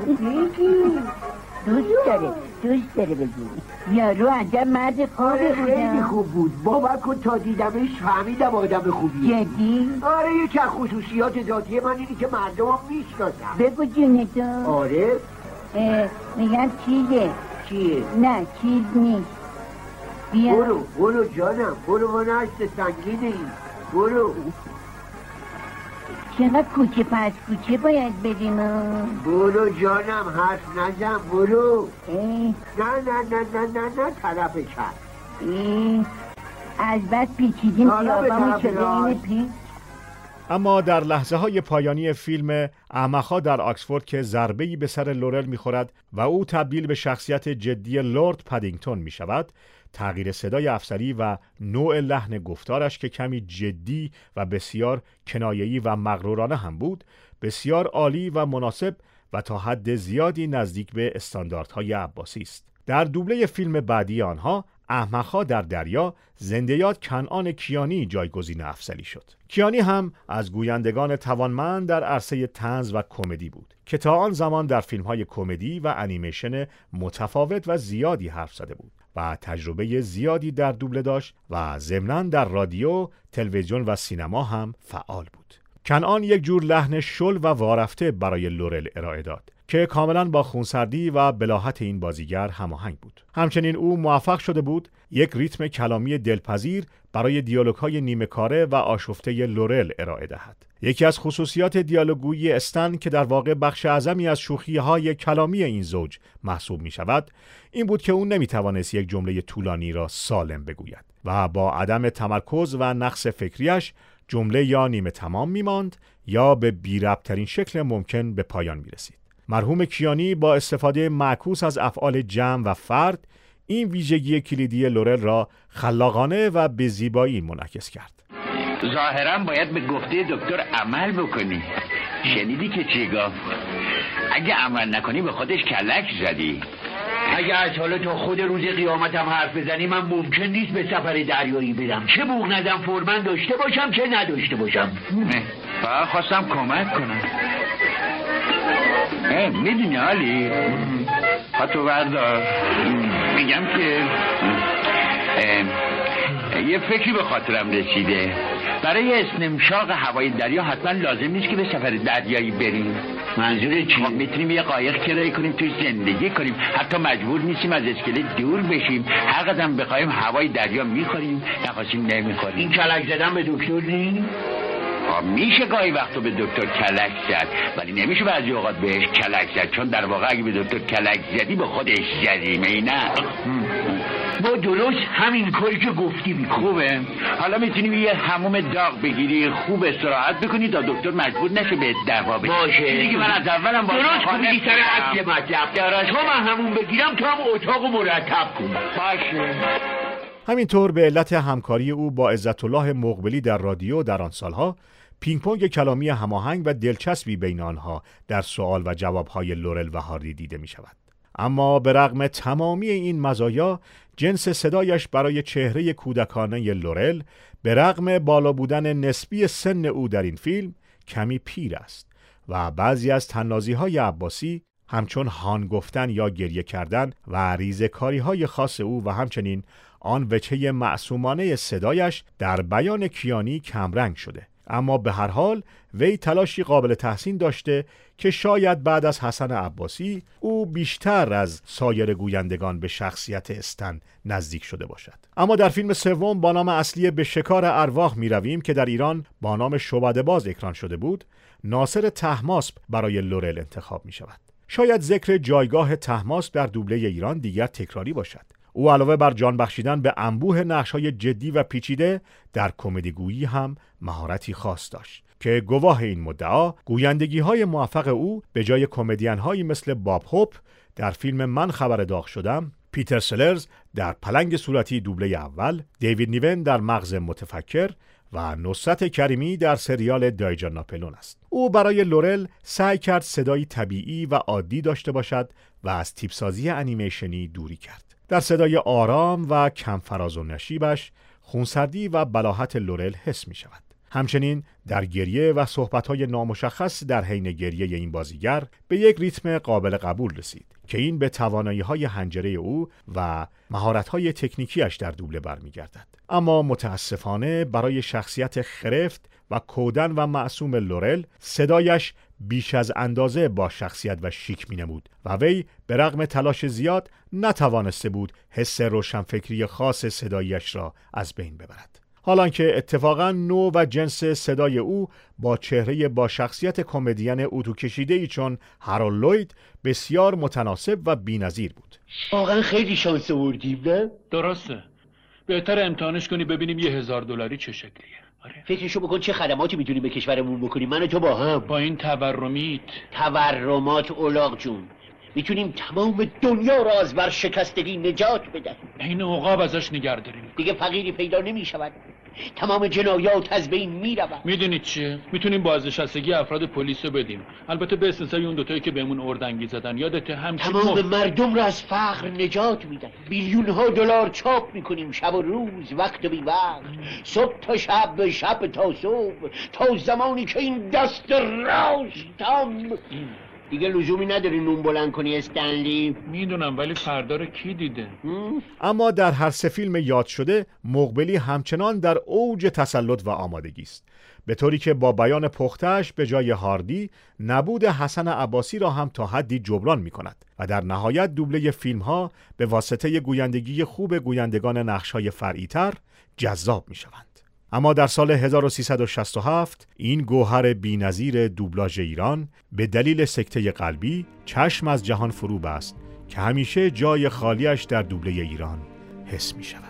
دوست داره دوست داره بگی یارو عجب مرد خوبه. خیلی خوب بود، باور کن تا دیدمش فهمیدم آدم خوبیه. جدی؟ آره، یکی از خصوصیات ذاتی من اینی که مردم هم میشناسم. بگو جونتو. آره میگم چیزه. چیه؟ نه چیز نیست. بیا برو برو جانم، برو ما نشت سنگینه این. برو. چقدر کوچه پس کوچه باید بریم. برو جانم، حرف نزن، برو. اه. نه نه نه نه نه نه طرف چپ. از بس پیچیدیم خیابان شده این پیچ. اما در لحظه های پایانی فیلم احمق‌ها در آکسفورد که ضربه‌ای به سر لورل می‌خورد و او تبدیل به شخصیت جدی لورد پدینگتون می‌شود، تغییر صدای افسری و نوع لحن گفتارش که کمی جدی و بسیار کنایه‌ای و مغرورانه هم بود، بسیار عالی و مناسب و تا حد زیادی نزدیک به استانداردهای عباسی است. در دوبله فیلم بعدی آنها، احمق‌ها در دریا، زنده یاد کنعان کیانی جایگزین افضلی شد. کیانی هم از گویندگان توانمند در عرصه طنز و کمدی بود که تا آن زمان در فیلم‌های کمدی و انیمیشن متفاوت و زیادی حرف زده بود و تجربه زیادی در دوبله داشت و ضمناً در رادیو، تلویزیون و سینما هم فعال بود. کنعان یک جور لحن شل و وارفته برای لورل ارائه داد که کاملا با خونسردی و بلاهت این بازیگر هماهنگ بود. همچنین او موفق شده بود یک ریتم کلامی دلپذیر برای دیالوگ‌های نیمه کاره و آشفته لورل ارائه دهد. یکی از خصوصیات دیالوگویی استن که در واقع بخش اعظمی از شوخی‌های کلامی این زوج محسوب می‌شود، این بود که او نمی‌توانست یک جمله طولانی را سالم بگوید و با عدم تمرکز و نقص فکریش جمله یا نیمه تمام می‌ماند یا به بی‌ربط‌ترین شکل ممکن به پایان می‌رسید. مرحوم کیانی با استفاده معکوس از افعال جمع و فرد این ویژگی کلیدی لورل را خلاقانه و به زیبایی منعکس کرد. ظاهرا باید به گفته دکتر عمل بکنی. شنیدی که چی گفت؟ اگه عمل نکنی به خودش کلک زدی. اگه از حالا تا خود روز قیامتم حرف بزنی من ممکن نیست به سفر دریایی برم. چه بوق ندم فورمن داشته باشم چه نداشته باشم. فقط خواستم کمک کنم. میدونی علی خطو بردار. میگم که یه فکری به خاطرم رسیده. برای استنشاق هوای دریا حتما لازم نیست که به سفر دریایی بریم. منظور چی؟ میتونیم یه قایق کرایه کنیم توی زندگی کنیم. حتی مجبور نیستیم از اسکله دور بشیم. هر قدم بخوایم هوای دریا میخوریم، نخواستیم نمیخوریم. این کلک زدن به دکتر نیست؟ میشه گاهی وقتا به دکتر کلک زد، ولی نمیشه بعضی اوقات بهش کلک زد، چون در واقع اگه به دکتر کلک زدی به خودش زدیم. ای نه با درست همین کاری که گفتی میکنی. خوبه. حالا میتونیم یه حموم داغ بگیری، خوب استراحت بکنی تا دکتر مجبور نشه به دوا بده. باشه. چیزی که من از اولم با درست خوبی سر اصل مطلب دارد. تو من همون بگیرم تو هم اتاقو مرتب کن. باشه. همینطور به علت همکاری او با عزت الله مقبلی در رادیو در آن سالها، پینگ پونگ کلامی هماهنگ و دلچسبی بین آنها در سوال و جوابهای لورل و هاردی دیده می شود. اما به رغم تمامی این مزایا، جنس صدایش برای چهره کودکانه لورل به رغم بالا بودن نسبی سن او در این فیلم کمی پیر است و بعضی از طنازی‌های عباسی همچون هان گفتن یا گریه کردن و ریزه‌کاری‌های خاص او و همچنین آن وجه معصومانه صدایش در بیان کیانی کمرنگ شده. اما به هر حال وی تلاشی قابل تحسین داشته که شاید بعد از حسن عباسی او بیشتر از سایر گویندگان به شخصیت استن نزدیک شده باشد. اما در فیلم سوم با نام اصلی به شکار ارواح می رویم که در ایران با نام شعبده‌باز اکران شده بود، ناصر طهماسب برای لورل انتخاب می شود. شاید ذکر جایگاه طهماسب در دوبله ایران دیگر تکراری باشد. او علاوه بر جان بخشیدن به انبوه نقش‌های جدی و پیچیده در کمدی گویی هم مهارتی خاص داشت که گواه این مدعا گویندگی‌های موفق او به جای کمدین‌هایی مثل باب هوپ در فیلم من خبر داغ شدم، پیتر سلرز در پلنگ صورتی دوبله اول، دیوید نیون در مغز متفکر و نصرت کریمی در سریال دایجان ناپلون است. او برای لورل سعی کرد صدایی طبیعی و عادی داشته باشد و از تیپسازی انیمیشنی دوری کرد. در صدای آرام و کم فراز و نشیبش خونسردی و بلاهت لورل حس می شود. همچنین در گریه و صحبت‌های نامشخص در حین گریه این بازیگر به یک ریتم قابل قبول رسید که این به توانایی‌های حنجره او و مهارت‌های تکنیکیش در دوبله برمیگردد. اما متاسفانه برای شخصیت خرفت و کودن و معصوم لورل صدایش بیش از اندازه با شخصیت و شیک می‌نمود و وی به رغم تلاش زیاد نتوانسته بود حس روشنفکری خاص صدایش را از بین ببرد. حالانکه اتفاقاً نوع و جنس صدای او با چهره با شخصیت کمدین اتو کشیده‌ای چون هارولد لوید بسیار متناسب و بی‌نظیر بود. واقعا خیلی شانس آوردیم نه؟ درسته. بهتر امتحانش کنی ببینیم یه هزار دلاری چه شکلیه. آره. فکرشو بکن چه خدماتی میتونیم به کشورمون بکنیم من و تو با هم. با این تورمیت تورمات اولاغ جون میتونیم تمام دنیا را از ورشکستگی نجات بدهیم. این عقاب ازش نگهداریم. دیگه فقیری پیدا نمیشود. تمام جنایات از بین میروند. میدونید چیه؟ میتونیم بازنشستگی افراد پلیس رو بدیم. البته به استثنای اون دوتایی که بهمون اردنگی زدن. یادته همچین تمام مردم را از فقر نجات میدهیم. بیلیون ها دلار چاپ میکنیم شب و روز، وقت و بی وقت، صبح تا شب، شب تا صبح، تا زمانی که این دست راستم دیگه لزومی نداری نون بلند کنی استنلی. میدونم ولی فردا رو کی دیده؟ اما در هر سه فیلم یاد شده مقبلی همچنان در اوج تسلط و آمادگی است، به طوری که با بیان پخته‌اش به جای هاردی نبود حسن عباسی را هم تا حدی جبران می کند و در نهایت دوبله فیلم ها به واسطه گویندگی خوب گویندگان نقش‌های فرعی‌تر جذاب می شوند. اما در سال هزار و سیصد و شصت و هفت این گوهر بی‌نظیر دوبلاژ ایران به دلیل سکته قلبی چشم از جهان فرو بست که همیشه جای خالیش در دوبله ایران حس می شود.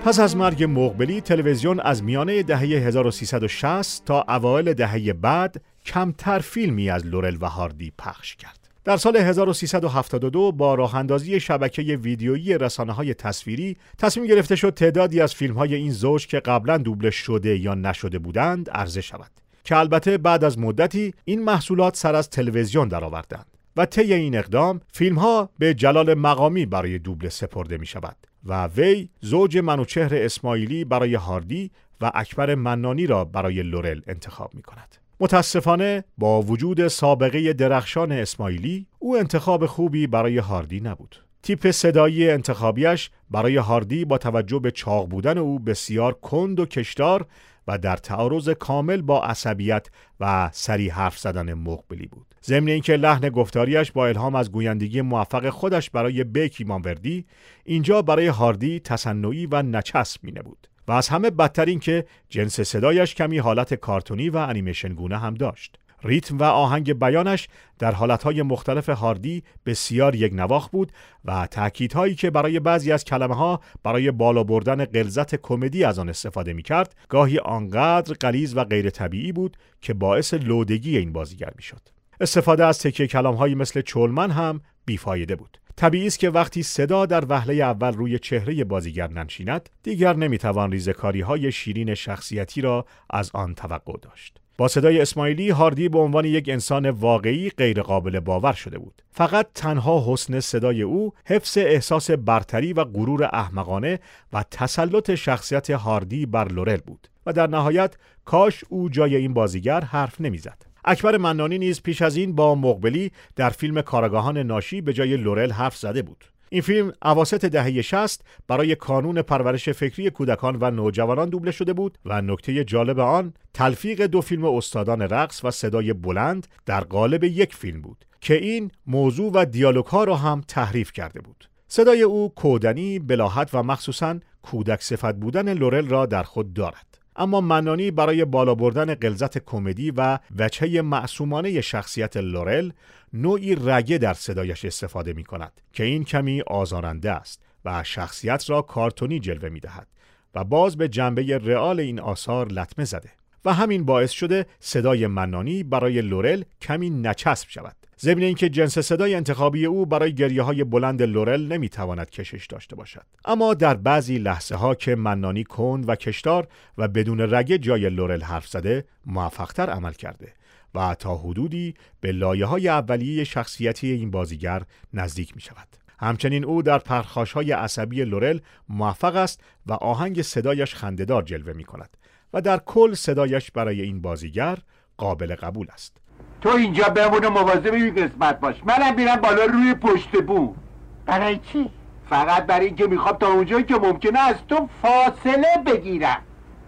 پس از مرگ مقبلی، تلویزیون از میانه دهه هزار و سیصد و شصت تا اوایل دهه بعد کمتر فیلمی از لورل و هاردی پخش کرد. در سال هزار و سیصد و هفتاد و دو با راه اندازی شبکه ویدیویی رسانه‌های تصویری تصمیم گرفته شد تعدادی از فیلم‌های این زوج که قبلا دوبله شده یا نشده بودند عرضه شود، که البته بعد از مدتی این محصولات سر از تلویزیون درآوردند و طی این اقدام فیلم‌ها به جلال مقامی برای دوبله سپرده می‌شود و وی زوج منوچهر اسماعیلی برای هاردی و اکبر منانی را برای لورل انتخاب می‌کند. متاسفانه با وجود سابقه درخشان اسماعیلی، او انتخاب خوبی برای هاردی نبود. تیپ صدایی انتخابیش برای هاردی با توجه به چاق بودن او بسیار کند و کشدار و در تعارض کامل با عصبیت و سریع حرف زدن مقبلی بود. ضمن اینکه لحن گفتاریش با الهام از گویندگی موفق خودش برای بیکی مانوردی، اینجا برای هاردی تصنعی و نچسب می نبود. و از همه بدتر این که جنس صدایش کمی حالت کارتونی و انیمیشن گونه هم داشت. ریتم و آهنگ بیانش در حالتهای مختلف هاردی بسیار یک نواخت بود و تأکیدهایی که برای بعضی از کلمه‌ها برای بالا بردن غلظت کمدی از آن استفاده می‌کرد، گاهی آنقدر غلیظ و غیر طبیعی بود که باعث لودگی این بازیگر می‌شد. استفاده از تکیه کلام‌هایی مثل چولمن هم بیفایده بود. طبیعی است که وقتی صدا در وهله اول روی چهره بازیگر ننشیند، دیگر نمیتوان ریزکاری‌های شیرین شخصیتی را از آن توقع داشت. با صدای اسماعیلی، هاردی به عنوان یک انسان واقعی غیر قابل باور شده بود. فقط تنها حسن صدای او حفظ احساس برتری و غرور احمقانه و تسلط شخصیت هاردی بر لورل بود و در نهایت کاش او جای این بازیگر حرف نمیزد. اکبر منانی نیز پیش از این با مقبلی در فیلم کاراگاهان ناشی به جای لورل حرف زده بود. این فیلم اواسط دهه شصت برای کانون پرورش فکری کودکان و نوجوانان دوبله شده بود و نکته جالب آن تلفیق دو فیلم استادان رقص و صدای بلند در قالب یک فیلم بود که این موضوع و دیالوگ‌ها را هم تحریف کرده بود. صدای او کودنی، بلاهت و مخصوصاً کودک صفت بودن لورل را در خود دارد. اما منانی برای بالا بردن غلظت کمدی و وجهه معصومانه شخصیت لورل نوعی رگه در صدایش استفاده می کند که این کمی آزارنده است و شخصیت را کارتونی جلوه می دهد و باز به جنبه رئال این آثار لطمه زده و همین باعث شده صدای منانی برای لورل کمی نچسب شود. ضمن اینکه جنس صدای انتخابی او برای گریه‌های بلند لورل نمیتواند کشش داشته باشد. اما در بعضی لحظه‌ها که منانی کند و کشدار و بدون رگه جای لورل حرف زده، موفق‌تر عمل کرده و تا حدودی به لایه‌های اولیه شخصیتی این بازیگر نزدیک می‌شود. همچنین او در پرخاش‌های عصبی لورل موفق است و آهنگ صدایش خنده‌دار جلوه می‌کند و در کل صدایش برای این بازیگر قابل قبول است. تو اینجا بمون و مواظب این قسمت باش. منم میرم بالا روی پشت بوم. برای چی؟ فقط برای اینکه میخوام تا اونجایی که ممکنه از تو فاصله بگیرم.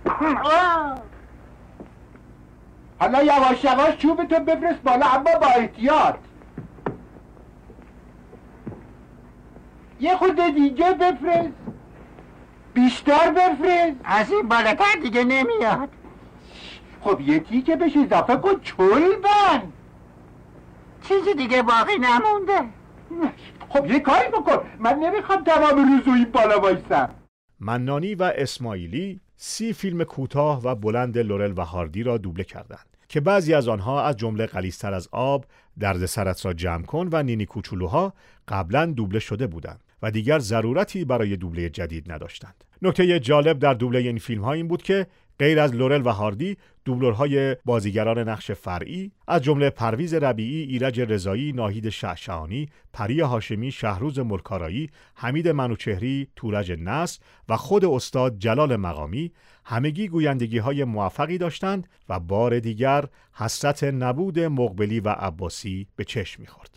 حالا یواش یواش چوب تو بفرست بالا، اما با احتیاط. یه خود دیگه بفرست، بیشتر بفرست. از این بالاتر دیگه نمیاد. خب یه تیکه بهش اضافه کن. چولبن چیزی دیگه باقی نمونده. خب یه کاری بکن، من نمیخوام تمام روز این بالا وایسم. منانی و اسماعیلی سی فیلم کوتاه و بلند لورل و هاردی را دوبله کردند که بعضی از آنها از جمله غلیظتر از آب، درد سرت را جمع کن و نینی کوچولوها قبلا دوبله شده بودند و دیگر ضرورتی برای دوبله جدید نداشتند. نکته جالب در دوبله این فیلم ها این بود که غیر از لورل و هاردی، دوبلورهای بازیگران نقش فرعی از جمله پرویز ربیعی، ایرج رضایی، ناهید شعشعانی، پری هاشمی، شهروز ملکارایی، حمید منوچهری، تورج نصر و خود استاد جلال مقامی همگی گویندگی‌های موفقی داشتند و بار دیگر حسرت نبود مقبلی و عباسی به چشم می‌خورد.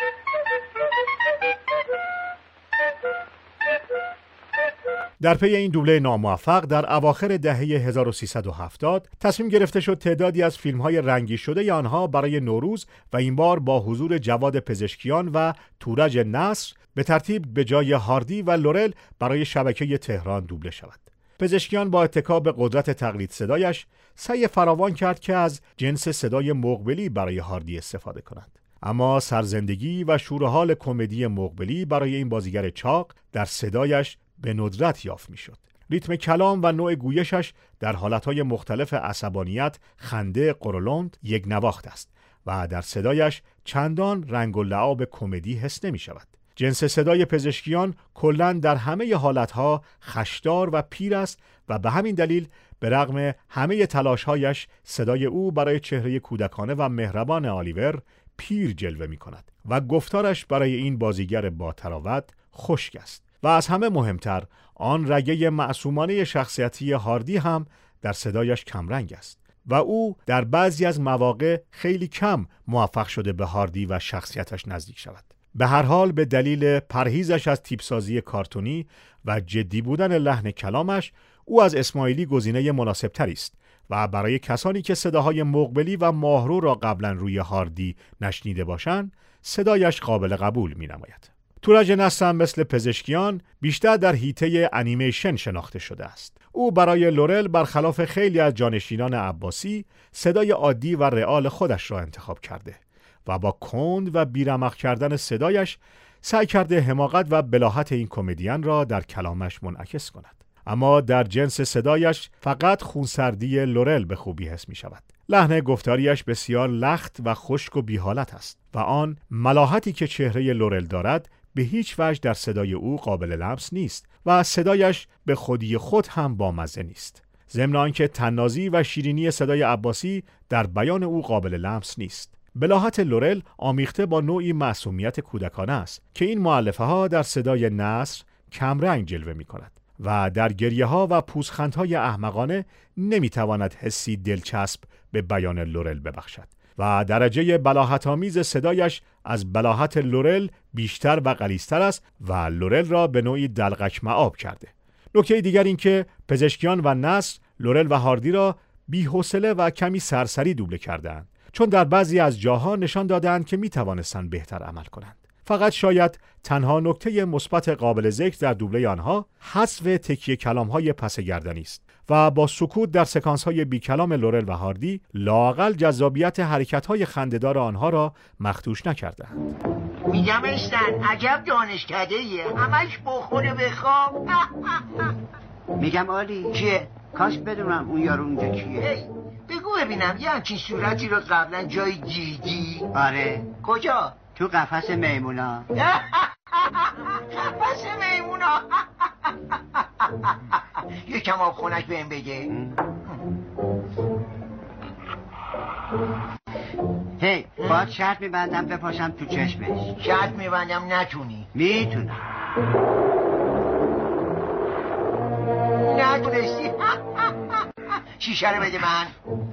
در پی این دوبله ناموفق در اواخر دهه هزار و سیصد و هفتاد تصمیم گرفته شد تعدادی از فیلم‌های رنگی شده آنها برای نوروز و این بار با حضور جواد پزشکیان و تورج نصر به ترتیب به جای هاردی و لورل برای شبکه تهران دوبله شود. پزشکیان با اتکا به قدرت تقلید صدایش سعی فراوان کرد که از جنس صدای مقبلی برای هاردی استفاده کند. اما سرزندگی و شور و حال کمدی مقبلی برای این بازیگر چاق در صدایش به ندرت یافت می‌شد. ریتم کلام و نوع گویشش در حالتهای مختلف عصبانیت، خنده، قرولند یک نواخت است و در صدایش چندان رنگ و لعاب کمدی حس نمی شود. جنس صدای پزشکیان کلاً در همه حالتها خشدار و پیر است و به همین دلیل به رغم همه تلاشهایش صدای او برای چهره کودکانه و مهربان آلیور پیر جلوه می کند و گفتارش برای این بازیگر با تراوت خشک است. و از همه مهمتر آن رگه معصومانه شخصیتی هاردی هم در صدایش کمرنگ است و او در بعضی از مواقع خیلی کم موفق شده به هاردی و شخصیتش نزدیک شود. به هر حال به دلیل پرهیزش از تیپسازی کارتونی و جدی بودن لحن کلامش او از اسماعیلی گزینه مناسب تری است و برای کسانی که صداهای مقبلی و ماهرو را قبلا روی هاردی نشنیده باشند صدایش قابل قبول می نماید. تورج نصر هم مثل پزشکیان بیشتر در حیطه انیمیشن شناخته شده است. او برای لورل برخلاف خیلی از جانشینان عباسی صدای عادی و رئال خودش را انتخاب کرده و با کند و بیرمق کردن صدایش سعی کرده حماقت و بلاهت این کمدین را در کلامش منعکس کند. اما در جنس صدایش فقط خونسردی لورل به خوبی حس می شود. لحن گفتاریش بسیار لخت و خشک و بی‌حالت است و آن ملاحتی که چهره لورل دارد به هیچ وجه در صدای او قابل لمس نیست و صدایش به خودی خود هم بامزه نیست. ضمن آنکه طنازی و شیرینی صدای عباسی در بیان او قابل لمس نیست. بلاهت لورل آمیخته با نوعی معصومیت کودکانه است که این مؤلفه ها در صدای نصر کمرنگ جلوه می کند و در گریه ها و پوزخندهای احمقانه نمی تواند حسی دلچسب به بیان لورل ببخشد و درجه بلاهت آمیز صدایش از بلاهت لورل بیشتر و غلیظتر است و لورل را به نوعی دلقک معاب کرده. نکته دیگر این که پزشکیان و نصر لورل و هاردی را بی‌حوصله و کمی سرسری دوبله کردند، چون در بعضی از جاها نشان دادند که می توانستند بهتر عمل کنند. فقط شاید تنها نکته مثبت قابل ذکر در دوبله آنها حذف تکیه کلام‌های پس گردنی است و با سکوت در سکانس‌های بی کلام لورل و هاردی لااقل جذابیت حرکت‌های خنده‌دار آنها را مخدوش نکردند. میگم اشتن عجب دانشکده‌ایه، همش بخوره بخواب. میگم عالی کیه؟ کاش بدونم اون یارو اونجا کیه. بگو ببینم یه همچین صورتی رو قبلا جای دیدی؟ آره. کجا؟ تو قفس میمونا. قفس میمونا. یکم آب خونک بهم بگه. هی باید شرط میبندم بپاشم تو چشمش. شرط میبندم نتونی؟ میتونم. نتونستی؟ شیشه رو بده من.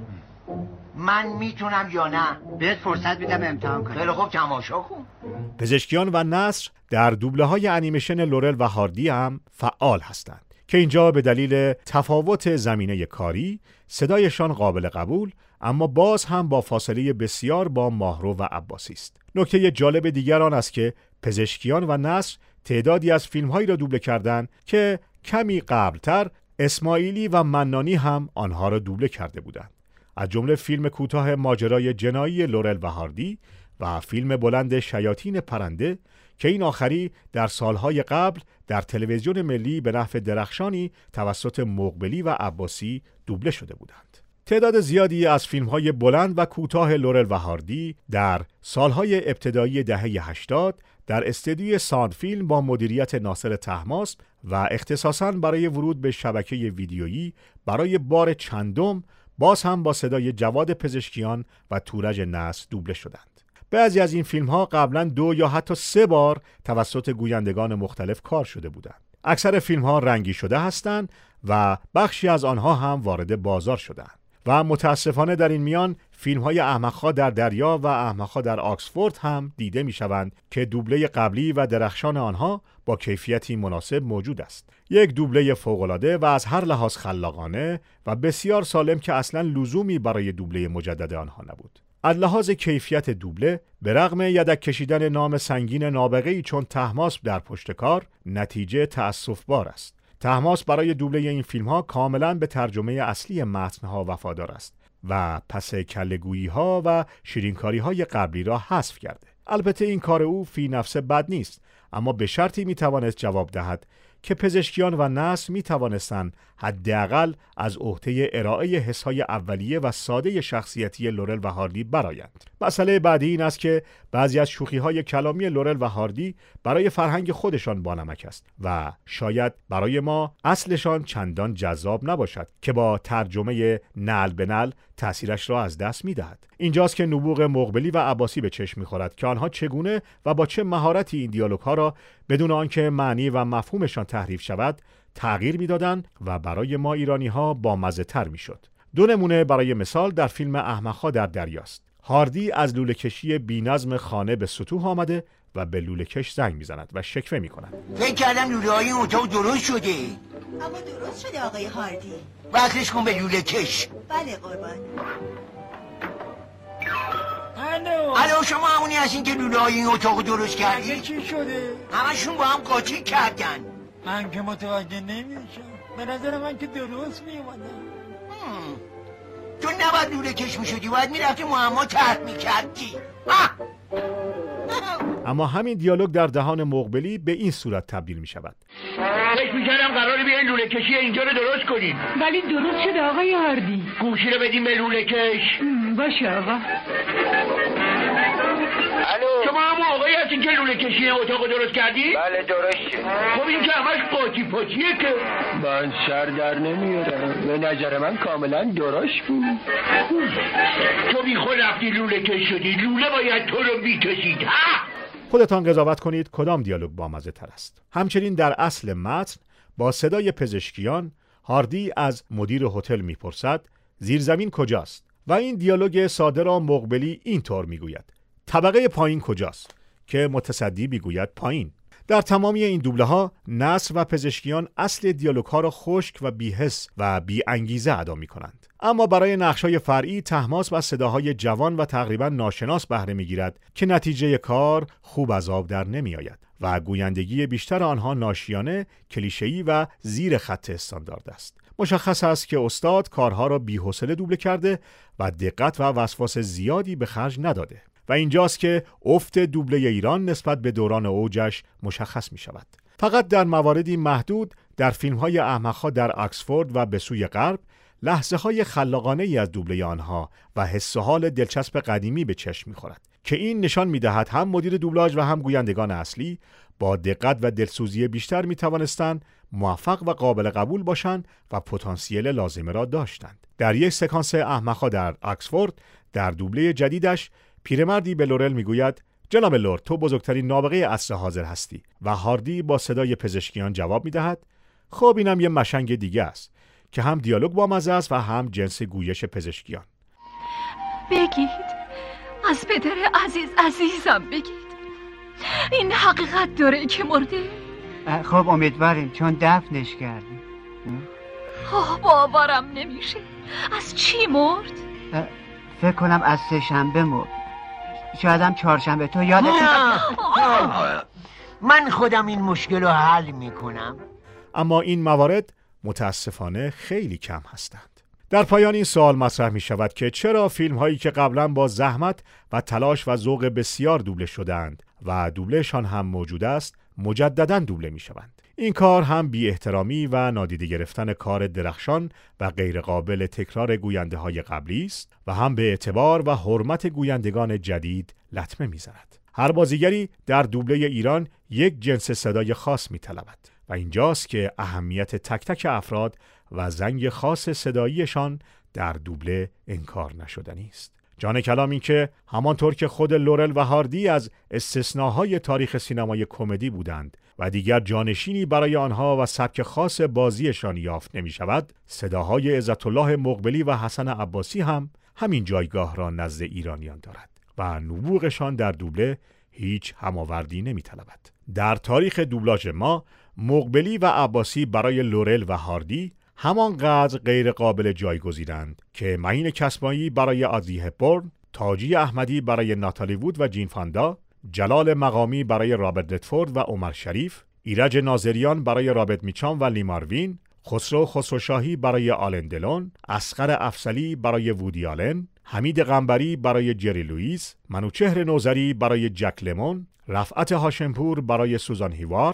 من میتونم یا نه؟ بهت فرصت میدم امتحان کنی. خیلی خوب تماشا کن. پزشکیان و نصر در دوبله های انیمیشن لورل و هاردی هم فعال هستند که اینجا به دلیل تفاوت زمینه کاری صدایشان قابل قبول اما باز هم با فاصله بسیار با ماهرو و عباسی است. نکته جالب دیگر آن است که پزشکیان و نصر تعدادی از فیلم‌هایی را دوبله کردند که کمی قبلتر اسماعیلی و منانی هم آنها را دوبله کرده بودند. از جمله فیلم کوتاه ماجرای جنایی لورل و هاردی و فیلم بلند شیاطین پرنده که این آخری در سالهای قبل در تلویزیون ملی به نحو درخشانی توسط مقبلی و عباسی دوبله شده بودند. تعداد زیادی از فیلم‌های بلند و کوتاه لورل و هاردی در سالهای ابتدایی دهه هشتاد در استدیوی ساند فیلم با مدیریت ناصر طهماسب و اختصاصاً برای ورود به شبکه ویدیویی برای بار چندم باز هم با صدای جواد پزشکیان و تورج نصر دوبله شدند. بعضی از این فیلم‌ها قبلاً دو یا حتی سه بار توسط گویندگان مختلف کار شده بودند. اکثر فیلم‌ها رنگی شده هستند و بخشی از آنها هم وارد بازار شدند. و متاسفانه در این میان فیلم‌های احمق‌ها در دریا و احمق‌ها در آکسفورد هم دیده می‌شوند که دوبله قبلی و درخشان آنها با کیفیتی مناسب موجود است. یک دوبله فوق‌العاده و از هر لحاظ خلاقانه و بسیار سالم که اصلاً لزومی برای دوبله مجدد آنها نبود. از لحاظ کیفیت دوبله به رغم یدک کشیدن نام سنگین نابغه‌ای چون طهماسب در پشت کار، نتیجه تأسف‌بار است. طهماسب برای دوبله این فیلم‌ها کاملاً به ترجمه اصلی متن‌ها وفادار است و پس کله‌گویی‌ها و شیرینکاری‌های قبلی را حذف کرده. البته این کار او فی نفسه بد نیست، اما به شرطی می‌توانست جواب دهد که پزشکیان و نسل می توانستند حداقل از عهده ارائه حسهای اولیه و ساده شخصیتی لورل و هاردی برآیند. مسئله بعدی این است که بعضی از شوخی‌های کلامی لورل و هاردی برای فرهنگ خودشان بانمک است و شاید برای ما اصلشان چندان جذاب نباشد که با ترجمه نعل به نعل تأثیرش را از دست می‌دهد. اینجاست که نبوغ مقبلی و عباسی به چشم می‌خورد که آنها چگونه و با چه مهارتی این دیالوگ‌ها را بدون آنکه معنی و مفهومشان تحریف شود تغییر می‌دادند و برای ما ایرانی‌ها بامزه‌تر می‌شد. دو نمونه برای مثال در فیلم احمق‌ها در دریاست. هاردی از لوله کشی بی‌نظم خانه به سطوح آمده و به لوله کش زنگ می‌زند و شکوه می‌کند. فکر کردم لوله‌های این اتاق درست شده. اما درست شده آقای هاردی. وصلش کن به لوله کش. بله قربان. الو الو شما همونی هستین که لوله های این اتاق درست کردی؟ چی شده؟ همشون با هم قاطی کردن. من که متوجه نمیشم. به نظر من که درست میومدن. تو نباید لوله کش میشدی، باید میرفتی معما طرح میکردی. اما همین دیالوگ در دهان مقبلی به این صورت تبدیل می شود. فکر میکردم قراره بیاین لوله کشی اینجا رو درست کنیم. ولی درست شده آقای هاردی. گوشی رو بدیم به لوله کش. باشه آقا. الو شما هم آقایی هستین که لوله کشی اتاق درست کردی؟ بله درست شد. خب این که همش قاطی پاچیه که من سر در نمیارم. به نظر من کاملا درست بود. تو بی خود رفتی لوله کش شدی. لوله باید تو رو بیکشید. خودتان قضاوت کنید کدام دیالوگ بامزه تر است. همچنین در اصل متن با صدای پزشکیان هاردی از مدیر هتل میپرسد زیرزمین کجاست و این دیالوگ ساده را مقبلی اینطور میگوید طبقه پایین کجاست که متصدی میگوید پایین. در تمامی این دوبله ها نصر و پزشکیان اصل دیالوگ ها را خشک و بی‌حس و بی انگیزه ادا می کنند. اما برای نقش‌های فرعی تحماس و صداهای جوان و تقریبا ناشناس بهره می‌گیرد که نتیجه کار خوب از آب در نمی‌آید و گویندگی بیشتر آنها ناشیانه، کلیشه‌ای و زیر خط استاندارد است. مشخص است که استاد کارها را بی‌حوصله دوبله کرده و دقت و وسواس زیادی به خرج نداده. و اینجاست که افت دوبله ایران نسبت به دوران اوجش مشخص می شود. فقط در مواردی محدود در فیلم‌های احمق‌ها در آکسفورد و به سوی غرب لحظه‌های خلاقانه ای از دوبله آنها و حس و حال دلچسب قدیمی به چشم می‌خورد که این نشان می‌دهد هم مدیر دوبلاژ و هم گویندگان اصلی با دقت و دلسوزی بیشتر می‌توانستند موفق و قابل قبول باشند و پتانسیل لازمه را داشتند. در یک سکانس احمق‌ها در آکسفورد در دوبله جدیدش پیرمردی به لورل میگوید جناب لورد تو بزرگترین نابغه عصر حاضر هستی و هاردی با صدای پزشکیان جواب میدهد خب اینم یه مشنگ دیگه است که هم دیالوگ با مزه است و هم جنس گویش پزشکیان. بگید از پدر عزیز عزیزم بگید این حقیقت داره که مرده؟ خب امیدواریم چون دفنش کردیم. آه باورم نمیشه. از چی مرد؟ فکر کنم از سه شنبه مرد. شاید هم چهارشنبه. تو یادت؟ من خودم این مشکل رو حل میکنم. اما این موارد متاسفانه خیلی کم هستند. در پایان این سوال مطرح می شود که چرا فیلم هایی که قبلا با زحمت و تلاش و ذوق بسیار دوبله شدند و دوبلهشان هم موجود است مجددا دوبله می شوند. این کار هم بی احترامی و نادیده گرفتن کار درخشان و غیر قابل تکرار گوینده های قبلی است و هم به اعتبار و حرمت گویندگان جدید لطمه می زند. هر بازیگری در دوبله ایران یک جنس صدای خاص می طلبد و اینجاست که اهمیت تک تک افراد و زنگ خاص صداییشان در دوبله انکار نشدنی است. جان کلام این که همانطور که خود لورل و هاردی از استثناهای تاریخ سینمای کمدی بودند و دیگر جانشینی برای آنها و سبک خاص بازیشان یافت نمی شود، صداهای عزت الله مقبلی و حسن عباسی هم همین جایگاه را نزد ایرانیان دارد و نبوغشان در دوبله هیچ هماوردی نمی طلبد. در تاریخ دوبلاژ ما مقبلی و عباسی برای لورل و هاردی همانقدر غیر قابل جایگزینند که معین کسبایی برای آدری هپبورن، تاجی احمدی برای ناتالی وود و جین فاندا، جلال مقامی برای رابرت ردفورد و عمر شریف، ایرج ناظریان برای رابرت میچام و لی ماروین، خسرو خسروشاهی برای آلن دلون، اصغر افضلی برای وودی آلن، حمید قنبری برای جری لوئیس، منوچهر نوذری برای جک لمون، رفعت هاشمپور برای سوزان هیوارد،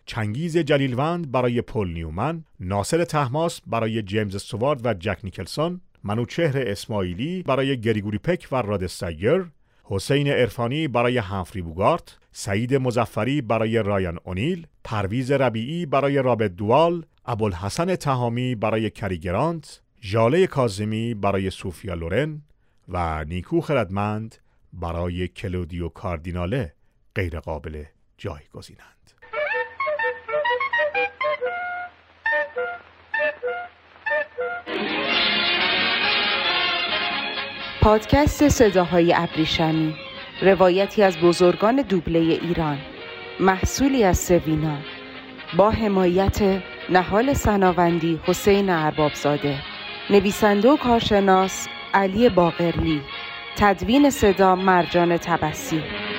چنگیز جلیلوند برای پل نیومن، ناصر طهماسب برای جیمز سوارد و جک نیکلسون، منوچهر اسماعیلی برای گریگوری پک و راد استایگر، حسین عرفانی برای همفری بوگارت، سعید مظفری برای رایان اونیل، پرویز ربیعی برای رابرت دوال، ابوالحسن تهامی برای کری گرانت، ژاله کاظمی برای سوفیا لورن و نیکو خردمند برای کلودیو کاردیناله غیر قابل جایگزینند. پادکست صداهای ابریشمی، روایتی از بزرگان دوبله ایران، محصولی از سوینا، با حمایت نهال سناوندی حسین اربابزاده، نویسنده و کارشناس علی باقرلی، تدوین صدا مرجان تبسی.